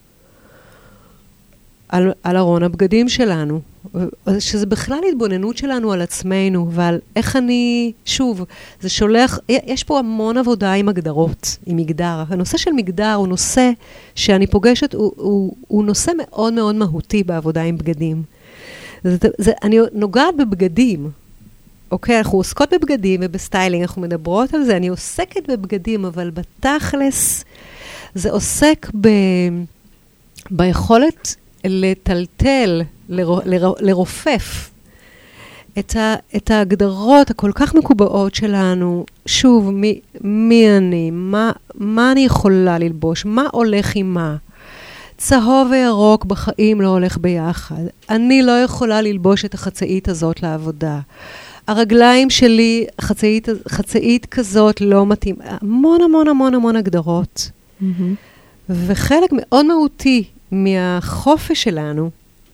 על, על ארון הבגדים שלנו. שזה בכלל התבוננות שלנו על עצמנו, ועל איך אני, שוב, זה שולח, יש פה המון עבודה עם הגדרות, עם מגדר. הנושא של מגדר הוא נושא שאני פוגשת, הוא, הוא, הוא נושא מאוד מאוד מהותי בעבודה עם בגדים. זה, זה, אני נוגעת בבגדים, אוקיי? אנחנו עוסקות בבגדים ובסטיילינג, אנחנו מדברות על זה, אני עוסקת בבגדים, אבל בתכלס זה עוסק ב, ביכולת לטלטל, לר, לר, לרופף את, ה, את ההגדרות הכל כך מקובעות שלנו. שוב, מי, מי אני? מה, מה אני יכולה ללבוש? מה הולך עם מה? צהוב וירוק בחיים לא הולך ביחד. אני לא יכולה ללבוש את החצאית הזאת לעבודה. הרגליים שלי, חצאית, חצאית כזאת לא מתאים. המון המון המון המון הגדרות. Mm-hmm. וחלק מאוד מהותי מהחופש שלנו,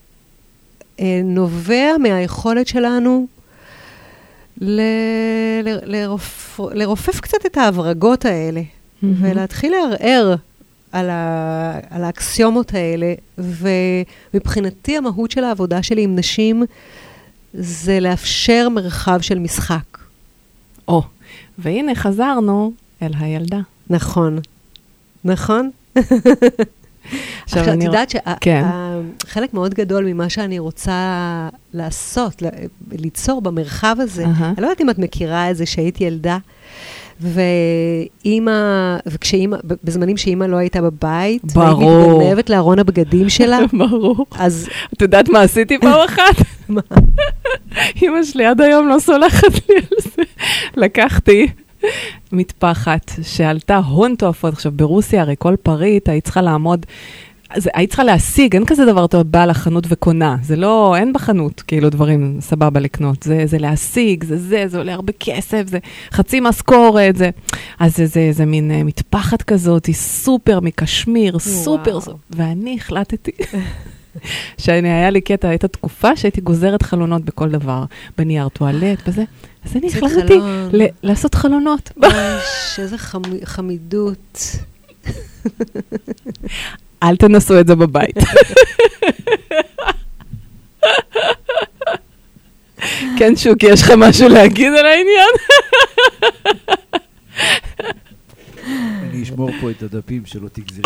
נובע מהיכולת שלנו ל, ל, לרופ, לרופף קצת את ההברגות האלה, mm-hmm. ולהתחיל לערער על, ה, על האקסיומות האלה, ומבחינתי המהות של העבודה שלי עם נשים, זה לאפשר מרחב של משחק. או, והנה חזרנו אל הילדה. נכון, נכון. עכשיו, את יודעת שחלק מאוד גדול ממה שאני רוצה לעשות, ליצור במרחב הזה, אני לא יודעת אם את מכירה את זה שהייתי ילדה, ואימא, וכשאימא, בזמנים שאימא לא הייתה בבית, ברור. והיא מתגנבת לארון הבגדים שלה. ברור. אז... את יודעת מה עשיתי פעם אחת? מה? אימא שלי עד היום לא סולחת לי על זה. לקחתי מטפחת שעלתה הון תועפות. עכשיו, ברוסיה הרי כל פריט, היית צריכה לעמוד, היית צריכה להשיג, אין כזה דבר, אתה בא לחנות וקונה. זה לא, אין בחנות, כאילו דברים סבבה לקנות. זה, זה להשיג, זה זה, זה עולה הרבה כסף, זה חצי משכורת, זה... אז זה, זה, זה מין uh, מטפחת כזאת, היא סופר מקשמיר, סופר, סופר. ואני החלטתי שאני, היה לי קטע, הייתה תקופה שהייתי גוזרת חלונות בכל דבר, בנייר טואלט, בזה. אז אני החלטתי ל- לעשות חלונות. אוש, איזה חמ- חמידות. אל תנסו את זה בבית. כן, שוקי, יש לך משהו להגיד על העניין? אני אשמור פה את הדפים שלא תגזיר.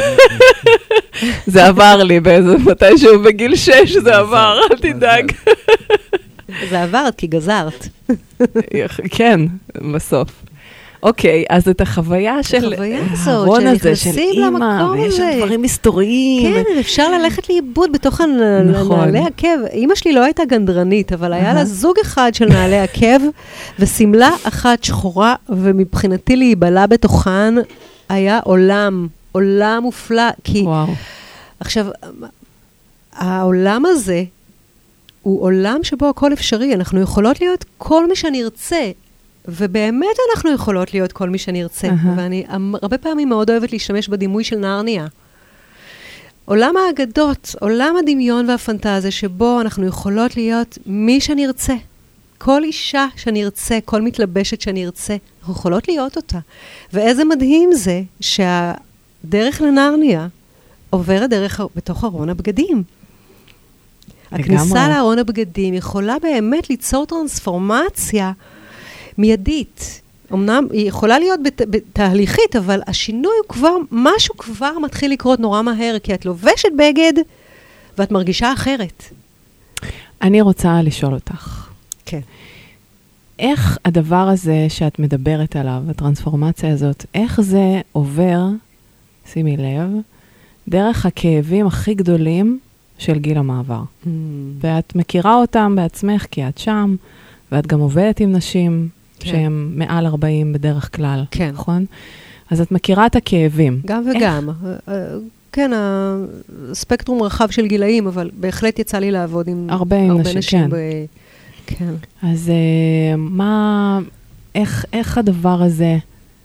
זה עבר לי באיזה מתישהו בגיל שש, זה עבר, אל תדאג. זה עבר, כי גזרת. כן, בסוף. אוקיי, אז את החוויה של הרון הזה, של אימא, ויש שם דברים היסטוריים. כן, אפשר ללכת לאיבוד בתוך נעלי עקב. אימא שלי לא הייתה גנדרנית, אבל היה לה זוג אחד של נעלי עקב, וסמלה אחת שחורה, ומבחינתי להיבלה בתוכן, היה עולם, עולם מופלא. וואו. עכשיו, העולם הזה, הוא עולם שבו הכל אפשרי. אנחנו יכולות להיות כל מי שנרצה, ובאמת אנחנו יכולות להיות כל מי שנרצה. Uh-huh. ואני הרבה פעמים מאוד אוהבת להשתמש בדימוי של נרניה. עולם האגדות, עולם הדמיון והפנטזיה, שבו אנחנו יכולות להיות מי שנרצה. כל אישה שנרצה, כל מתלבשת שנרצה, אנחנו יכולות להיות אותה. ואיזה מדהים זה שהדרך לנרניה עוברת דרך בתוך ארון הבגדים. הכניסה לארון הבגדים יכולה באמת ליצור טרנספורמציה מיידית. אמנם היא יכולה להיות בת, בתהליכית, אבל השינוי הוא כבר, משהו כבר מתחיל לקרות נורא מהר, כי את לובשת בגד ואת מרגישה אחרת. אני רוצה לשאול אותך. כן. איך הדבר הזה שאת מדברת עליו, הטרנספורמציה הזאת, איך זה עובר שימי לב, דרך הכאבים הכי גדולים של גיל המעבר. Mm. ואת מכירה אותם בעצמך כי את שם, ואת גם עובדת עם נשים כן. שהן מעל ארבעים בדרך כלל, כן. נכון? אז את מכירה את הכאבים. גם וגם. איך? כן, הספקטרום רחב של גילאים, אבל בהחלט יצא לי לעבוד עם הרבה, הרבה נשים. נשים כן. ב... כן. אז מה, איך, איך הדבר הזה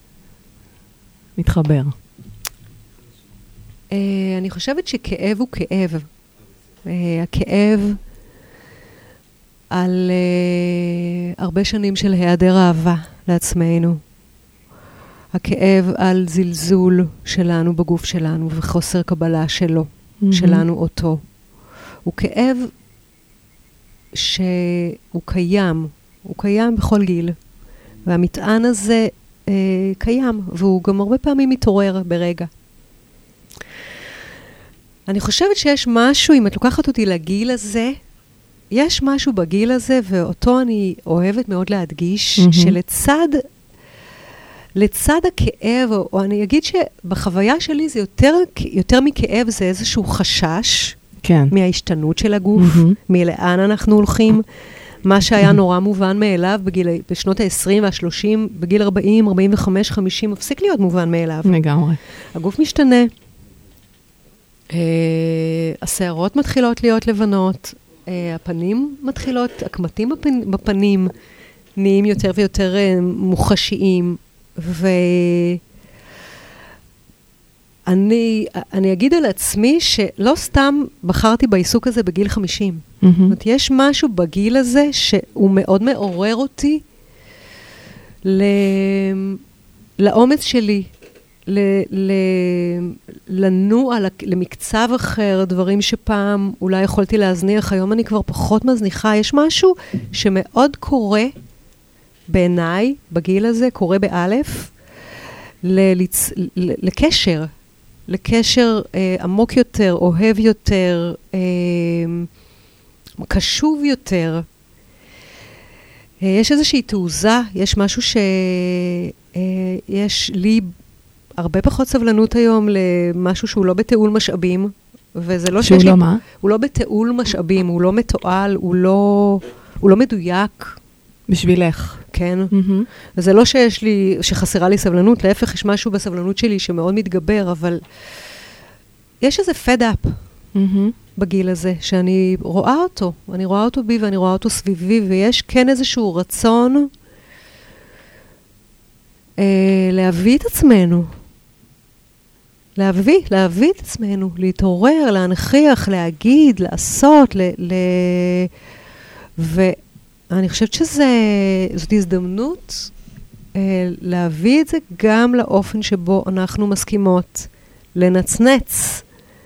מתחבר? אני חושבת שכאב הוא כאב. הכאב על הרבה שנים של היעדר אהבה לעצמנו. הכאב על זלזול שלנו בגוף שלנו וחוסר קבלה שלו, mm-hmm. שלנו אותו. הוא כאב שהוא קיים, הוא קיים בכל גיל. והמטען הזה אה, קיים, והוא גם הרבה פעמים מתעורר ברגע. אני חושבת שיש משהו, אם את לוקחת אותי לגיל הזה, יש משהו בגיל הזה, ואותו אני אוהבת מאוד להדגיש, mm-hmm. שלצד לצד הכאב, או, או אני אגיד שבחוויה שלי זה יותר, יותר מכאב, זה איזשהו חשש כן. מההשתנות של הגוף, mm-hmm. מלאן אנחנו הולכים, מה שהיה נורא מובן מאליו בגיל, בשנות ה-עשרים וה-שלושים, בגיל ארבעים, ארבעים וחמש, חמישים, מפסיק להיות מובן מאליו. לגמרי. הגוף משתנה, אה, השערות מתחילות להיות לבנות, אה, הפנים מתחילות, הקמטים בפנ, בפנים נהיים יותר ויותר אה, מוחשיים, ואני אני אגיד על עצמי שלא סתם בחרתי בעיסוק הזה בגיל חמישים. Mm-hmm. זאת אומרת, יש משהו בגיל הזה שהוא מאוד מעורר אותי ל... לאומץ שלי, ל... ל... לנוע למקצב אחר, דברים שפעם אולי יכולתי להזניח, היום אני כבר פחות מזניחה. יש משהו שמאוד קורה בעיניי, בגיל הזה, קורה באלף, לליצ... לקשר, לקשר אה, עמוק יותר, אוהב יותר, אה, קשוב יותר. אה, יש איזושהי תעוזה, יש משהו שיש אה, לי הרבה פחות סבלנות היום למשהו שהוא לא בתעול משאבים, וזה לא שהוא לא לי... מה? הוא לא בתעול משאבים, הוא לא מתועל, הוא לא, הוא לא מדויק. בשבילך. כן. Mm-hmm. וזה לא שיש לי, שחסרה לי סבלנות, להפך יש משהו בסבלנות שלי שמאוד מתגבר, אבל יש איזה פד-אפ mm-hmm. בגיל הזה, שאני רואה אותו, אני רואה אותו בי ואני רואה אותו סביבי, ויש כן איזשהו רצון אה, להביא את עצמנו. להביא, להביא את עצמנו, להתעורר, להנכיח, להגיד, לעשות, ל... ל... ו... אני חושבת שזאת הזדמנות אה, להביא את זה גם לאופן שבו אנחנו מסכימות לנצנץ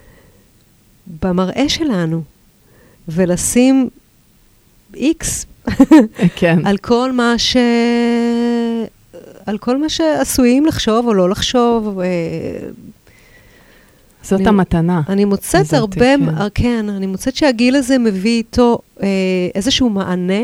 במראה שלנו, ולשים איקס כן. על כל מה ש... על כל מה שעשויים לחשוב או לא לחשוב. אה, זאת אני, המתנה. אני מוצאת הרבה, כן. כן, אני מוצאת שהגיל הזה מביא איתו אה, איזשהו מענה,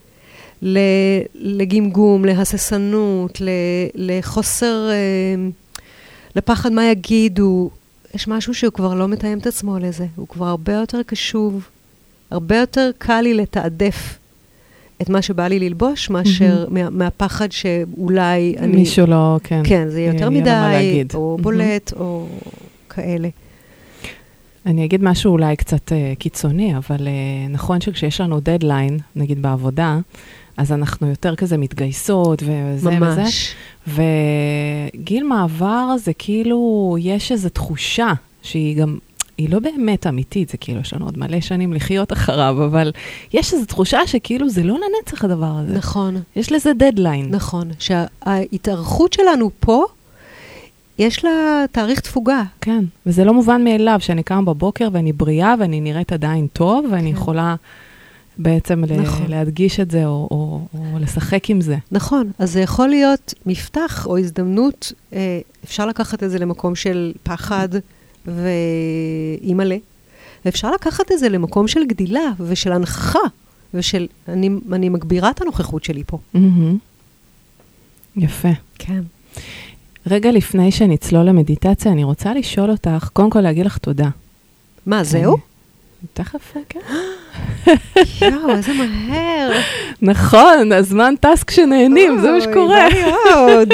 לגמגום, להססנות, לחוסר, לפחד מה יגידו. יש משהו שהוא כבר לא מתאם את עצמו לזה. הוא כבר הרבה יותר קשוב. הרבה יותר קל לי לתעדף את מה שבא לי ללבוש, מאשר מה, מהפחד שאולי אני... מישהו לא, כן. כן, זה יותר מדי, או בולט, או כאלה. אני אגיד משהו אולי קצת uh, קיצוני, אבל uh, נכון שכשיש לנו דדליין, נגיד בעבודה, אז אנחנו יותר כזה מתגייסות וזה ממש. וזה. וגיל מעבר זה כאילו, יש איזו תחושה שהיא גם, היא לא באמת אמיתית, זה כאילו יש לנו עוד מלא שנים לחיות אחריו, אבל יש איזו תחושה שכאילו זה לא לנצח הדבר הזה. נכון. יש לזה דדליין. נכון, שההתארכות שלנו פה, יש לה תאריך תפוגה. כן, וזה לא מובן מאליו שאני קם בבוקר ואני בריאה ואני נראית עדיין טוב, ואני כן. יכולה בעצם נכון. להדגיש את זה או, או, או לשחק עם זה. נכון, אז זה יכול להיות מפתח או הזדמנות, אה, אפשר לקחת את זה למקום של פחד ואימאלה, ואפשר לקחת את זה למקום של גדילה ושל הנכחה, ושל, אני, אני מגבירה את הנוכחות שלי פה. Mm-hmm. יפה. כן. רגע לפני שנצלול למדיטציה, אני רוצה לשאול אותך, קודם כל להגיד לך תודה. מה, זהו? תכף, כן. יואו, איזה מהר. נכון, הזמן טס כשנהנים, זה מה שקורה. מאוד.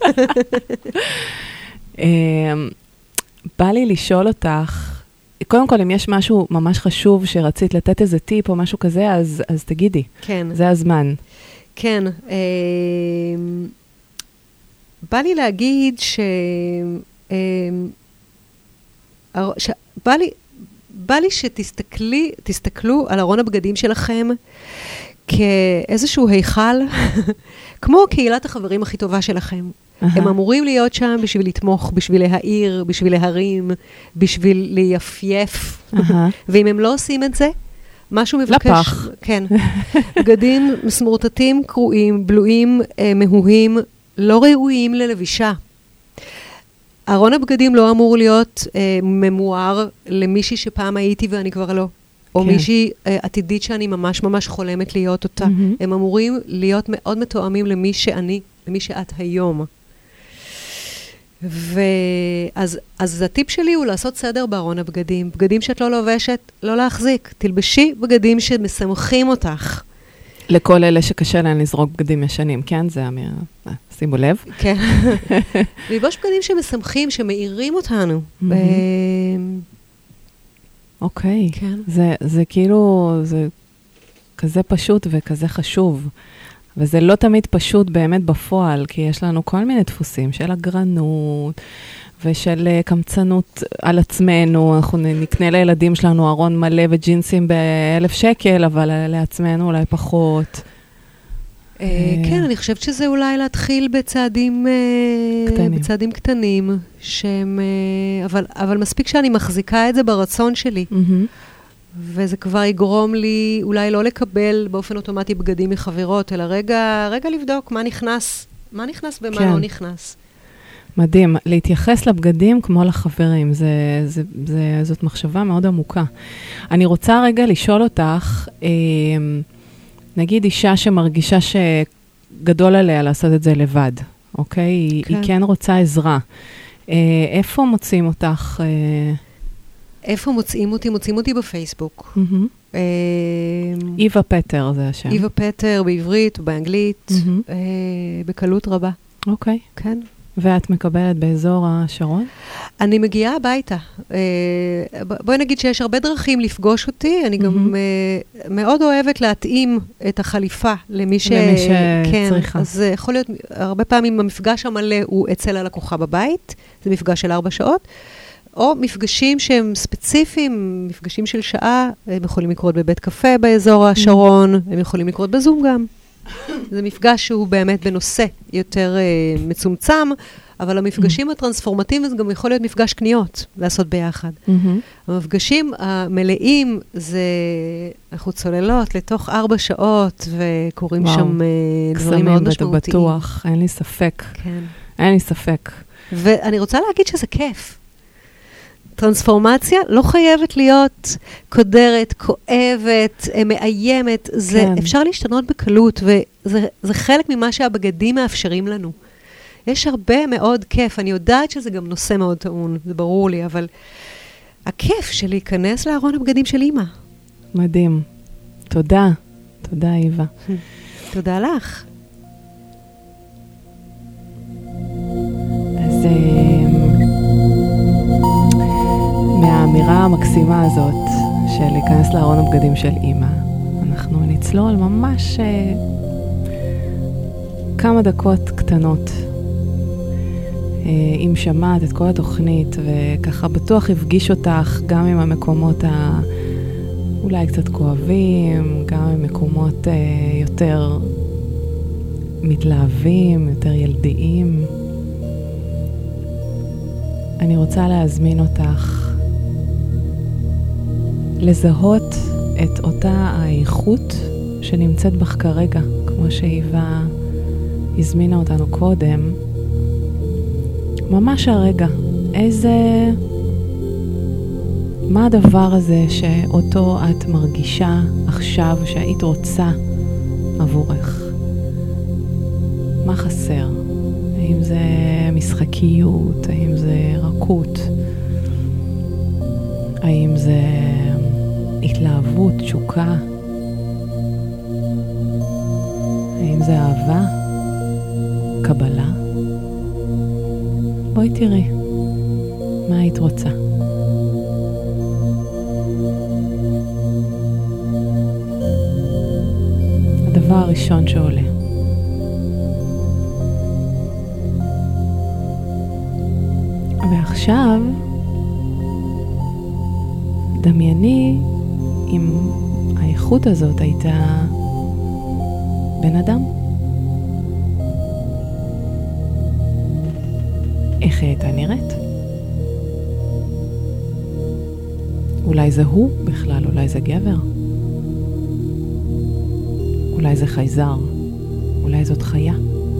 בא לי לשאול אותך, קודם כל, אם יש משהו ממש חשוב שרצית לתת איזה טיפ או משהו כזה, אז, אז תגידי. כן. זה הזמן. כן. אה, בא לי להגיד ש... אה, ש... בא לי... בא לי שתסתכלי, תסתכלו על ארון הבגדים שלכם כאיזשהו היכל, כמו קהילת החברים הכי טובה שלכם. Uh-huh. הם אמורים להיות שם בשביל לתמוך, בשביל להעיר, בשביל להרים, בשביל ליפייף. Uh-huh. ואם הם לא עושים את זה, משהו מבקש... לפח. כן. בגדים מסמורטטים, קרועים, בלועים, אה, מהוהים, לא ראויים ללבישה. ארון הבגדים לא אמור להיות אה, ממואר למישהי שפעם הייתי ואני כבר לא. או כן. מישהי אה, עתידית שאני ממש ממש חולמת להיות אותה. Mm-hmm. הם אמורים להיות מאוד מתואמים למי שאני, למי שאת היום. ואז אז הטיפ שלי הוא לעשות סדר בארון הבגדים. בגדים שאת לא לובשת, לא להחזיק. תלבשי בגדים שמשמחים אותך. לכל אלה שקשה להם לזרוק בגדים ישנים, כן? זה אמיר, שימו לב. כן. ללבוש בגדים שמשמחים, שמאירים אותנו. אוקיי. כן. זה כאילו, זה כזה פשוט וכזה חשוב. וזה לא תמיד פשוט באמת בפועל, כי יש לנו כל מיני דפוסים של הגרנות, ושל קמצנות על עצמנו. אנחנו נקנה לילדים שלנו ארון מלא וג'ינסים באלף שקל, אבל לעצמנו אולי פחות. כן, אני חושבת שזה אולי להתחיל בצעדים קטנים, בצעדים קטנים, שהם, אבל, אבל מספיק שאני מחזיקה את זה ברצון שלי. וזה כבר יגרום לי אולי לא לקבל באופן אוטומטי בגדים מחברות, אלא רגע, רגע לבדוק מה נכנס, מה נכנס ומה כן. לא נכנס. מדהים. להתייחס לבגדים כמו לחברים, זה, זה, זה, זאת מחשבה מאוד עמוקה. אני רוצה רגע לשאול אותך, אה, נגיד אישה שמרגישה שגדול עליה לעשות את זה לבד, אוקיי? היא, כן. היא כן רוצה עזרה. אה, איפה מוצאים אותך? אה, איפה מוצאים אותי? מוצאים אותי בפייסבוק. Mm-hmm. אה, איווה פטר זה השם. איווה פטר בעברית ובאנגלית, mm-hmm. אה, בקלות רבה. אוקיי. כן. ואת מקבלת באזור השרון? אני מגיעה הביתה. בואי נגיד שיש הרבה דרכים לפגוש אותי, אני גם מאוד אוהבת להתאים את החליפה למי שצריכה. אז יכול להיות, הרבה פעמים המפגש המלא הוא אצל הלקוחה בבית, זה מפגש של ארבע שעות, או מפגשים שהם ספציפיים, מפגשים של שעה, הם יכולים לקרות בבית קפה באזור השרון, הם יכולים לקרות בזום גם. זה מפגש שהוא באמת בנושא יותר uh, מצומצם, אבל המפגשים mm-hmm. הטרנספורמטיביים זה גם יכול להיות מפגש קניות, לעשות ביחד. Mm-hmm. המפגשים המלאים זה, אנחנו צוללות לתוך ארבע שעות, וקוראים וואו. שם uh, דברים מאוד משמעותיים. בטוח, אין לי ספק. כן. אין לי ספק. ואני רוצה להגיד שזה כיף. טרנספורמציה לא חייבת להיות קודרת, כואבת, מאיימת. זה כן. אפשר להשתנות בקלות, וזה זה חלק ממה שהבגדים מאפשרים לנו. יש הרבה מאוד כיף. אני יודעת שזה גם נושא מאוד טעון, זה ברור לי, אבל הכיף של להיכנס לארון הבגדים של אמא. מדהים. תודה. תודה, איווה. תודה לך. אז... מהאמירה המקסימה הזאת של להיכנס לארון הבגדים של אמא, אנחנו נצלול ממש אה, כמה דקות קטנות. אה, אם שמעת את כל התוכנית וככה בטוח הפגיש אותך גם עם המקומות ה... אולי קצת כואבים, גם עם מקומות אה, יותר מתלהבים, יותר ילדיים. אני רוצה להזמין אותך לזהות את אותה האיכות שנמצאת בך כרגע, כמו שאיווה הזמינה אותנו קודם. ממש הרגע, איזה... מה הדבר הזה שאותו את מרגישה עכשיו שהיית רוצה עבורך? מה חסר? האם זה משחקיות, האם זה רכות, האם זה התלהבות, תשוקה, האם זה אהבה, קבלה. בואי תראי, מה היית רוצה? הדבר הראשון שעולה. ועכשיו, דמייני אם האיכות הזאת הייתה בן אדם. איך היא הייתה נראית? אולי זה הוא בכלל, אולי זה גבר. אולי זה חייזר, אולי זאת חיה.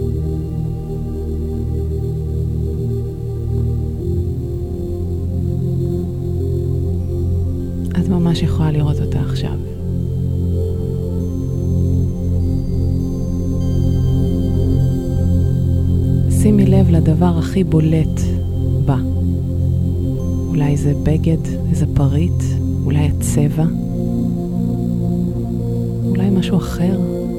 את ממש יכולה לראות אותה עכשיו. שימי לב לדבר הכי בולט בה. אולי זה בגד, איזה פריט, אולי הצבע, אולי משהו אחר.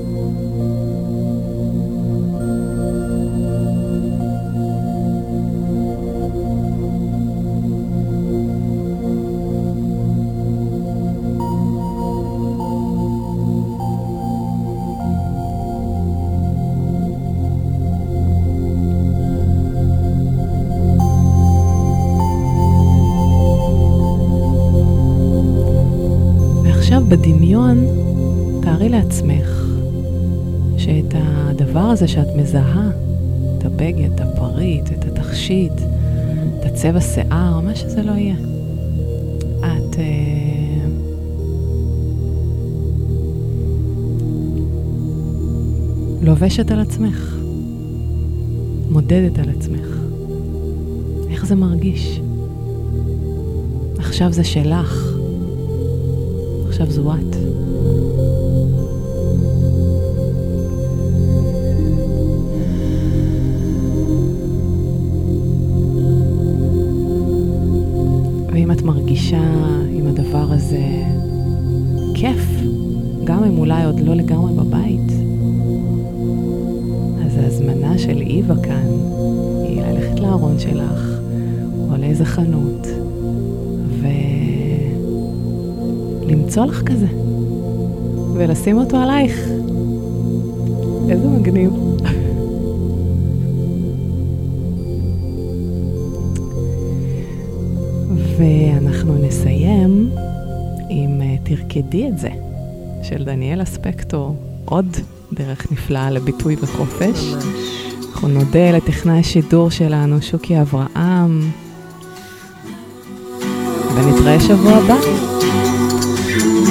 בדמיון, תארי לעצמך שאת הדבר הזה שאת מזהה, את הבגד, את הפריט, את התכשיט, את הצבע שיער, מה שזה לא יהיה, את אה, לובשת על עצמך, מודדת על עצמך. איך זה מרגיש? עכשיו זה שלך. עכשיו זו את. ואם את מרגישה עם הדבר הזה כיף, גם אם אולי עוד לא לגמרי בבית, אז ההזמנה של איווה כאן היא ללכת לארון שלך או לאיזה חנות למצוא לך כזה, ולשים אותו עלייך. איזה מגניב. ואנחנו נסיים עם תרקדי את זה, של דניאלה ספקטור, עוד דרך נפלאה לביטוי וחופש. אנחנו נודה לטכנאי השידור שלנו, שוקי אברהם, ונתראה שבוע הבא.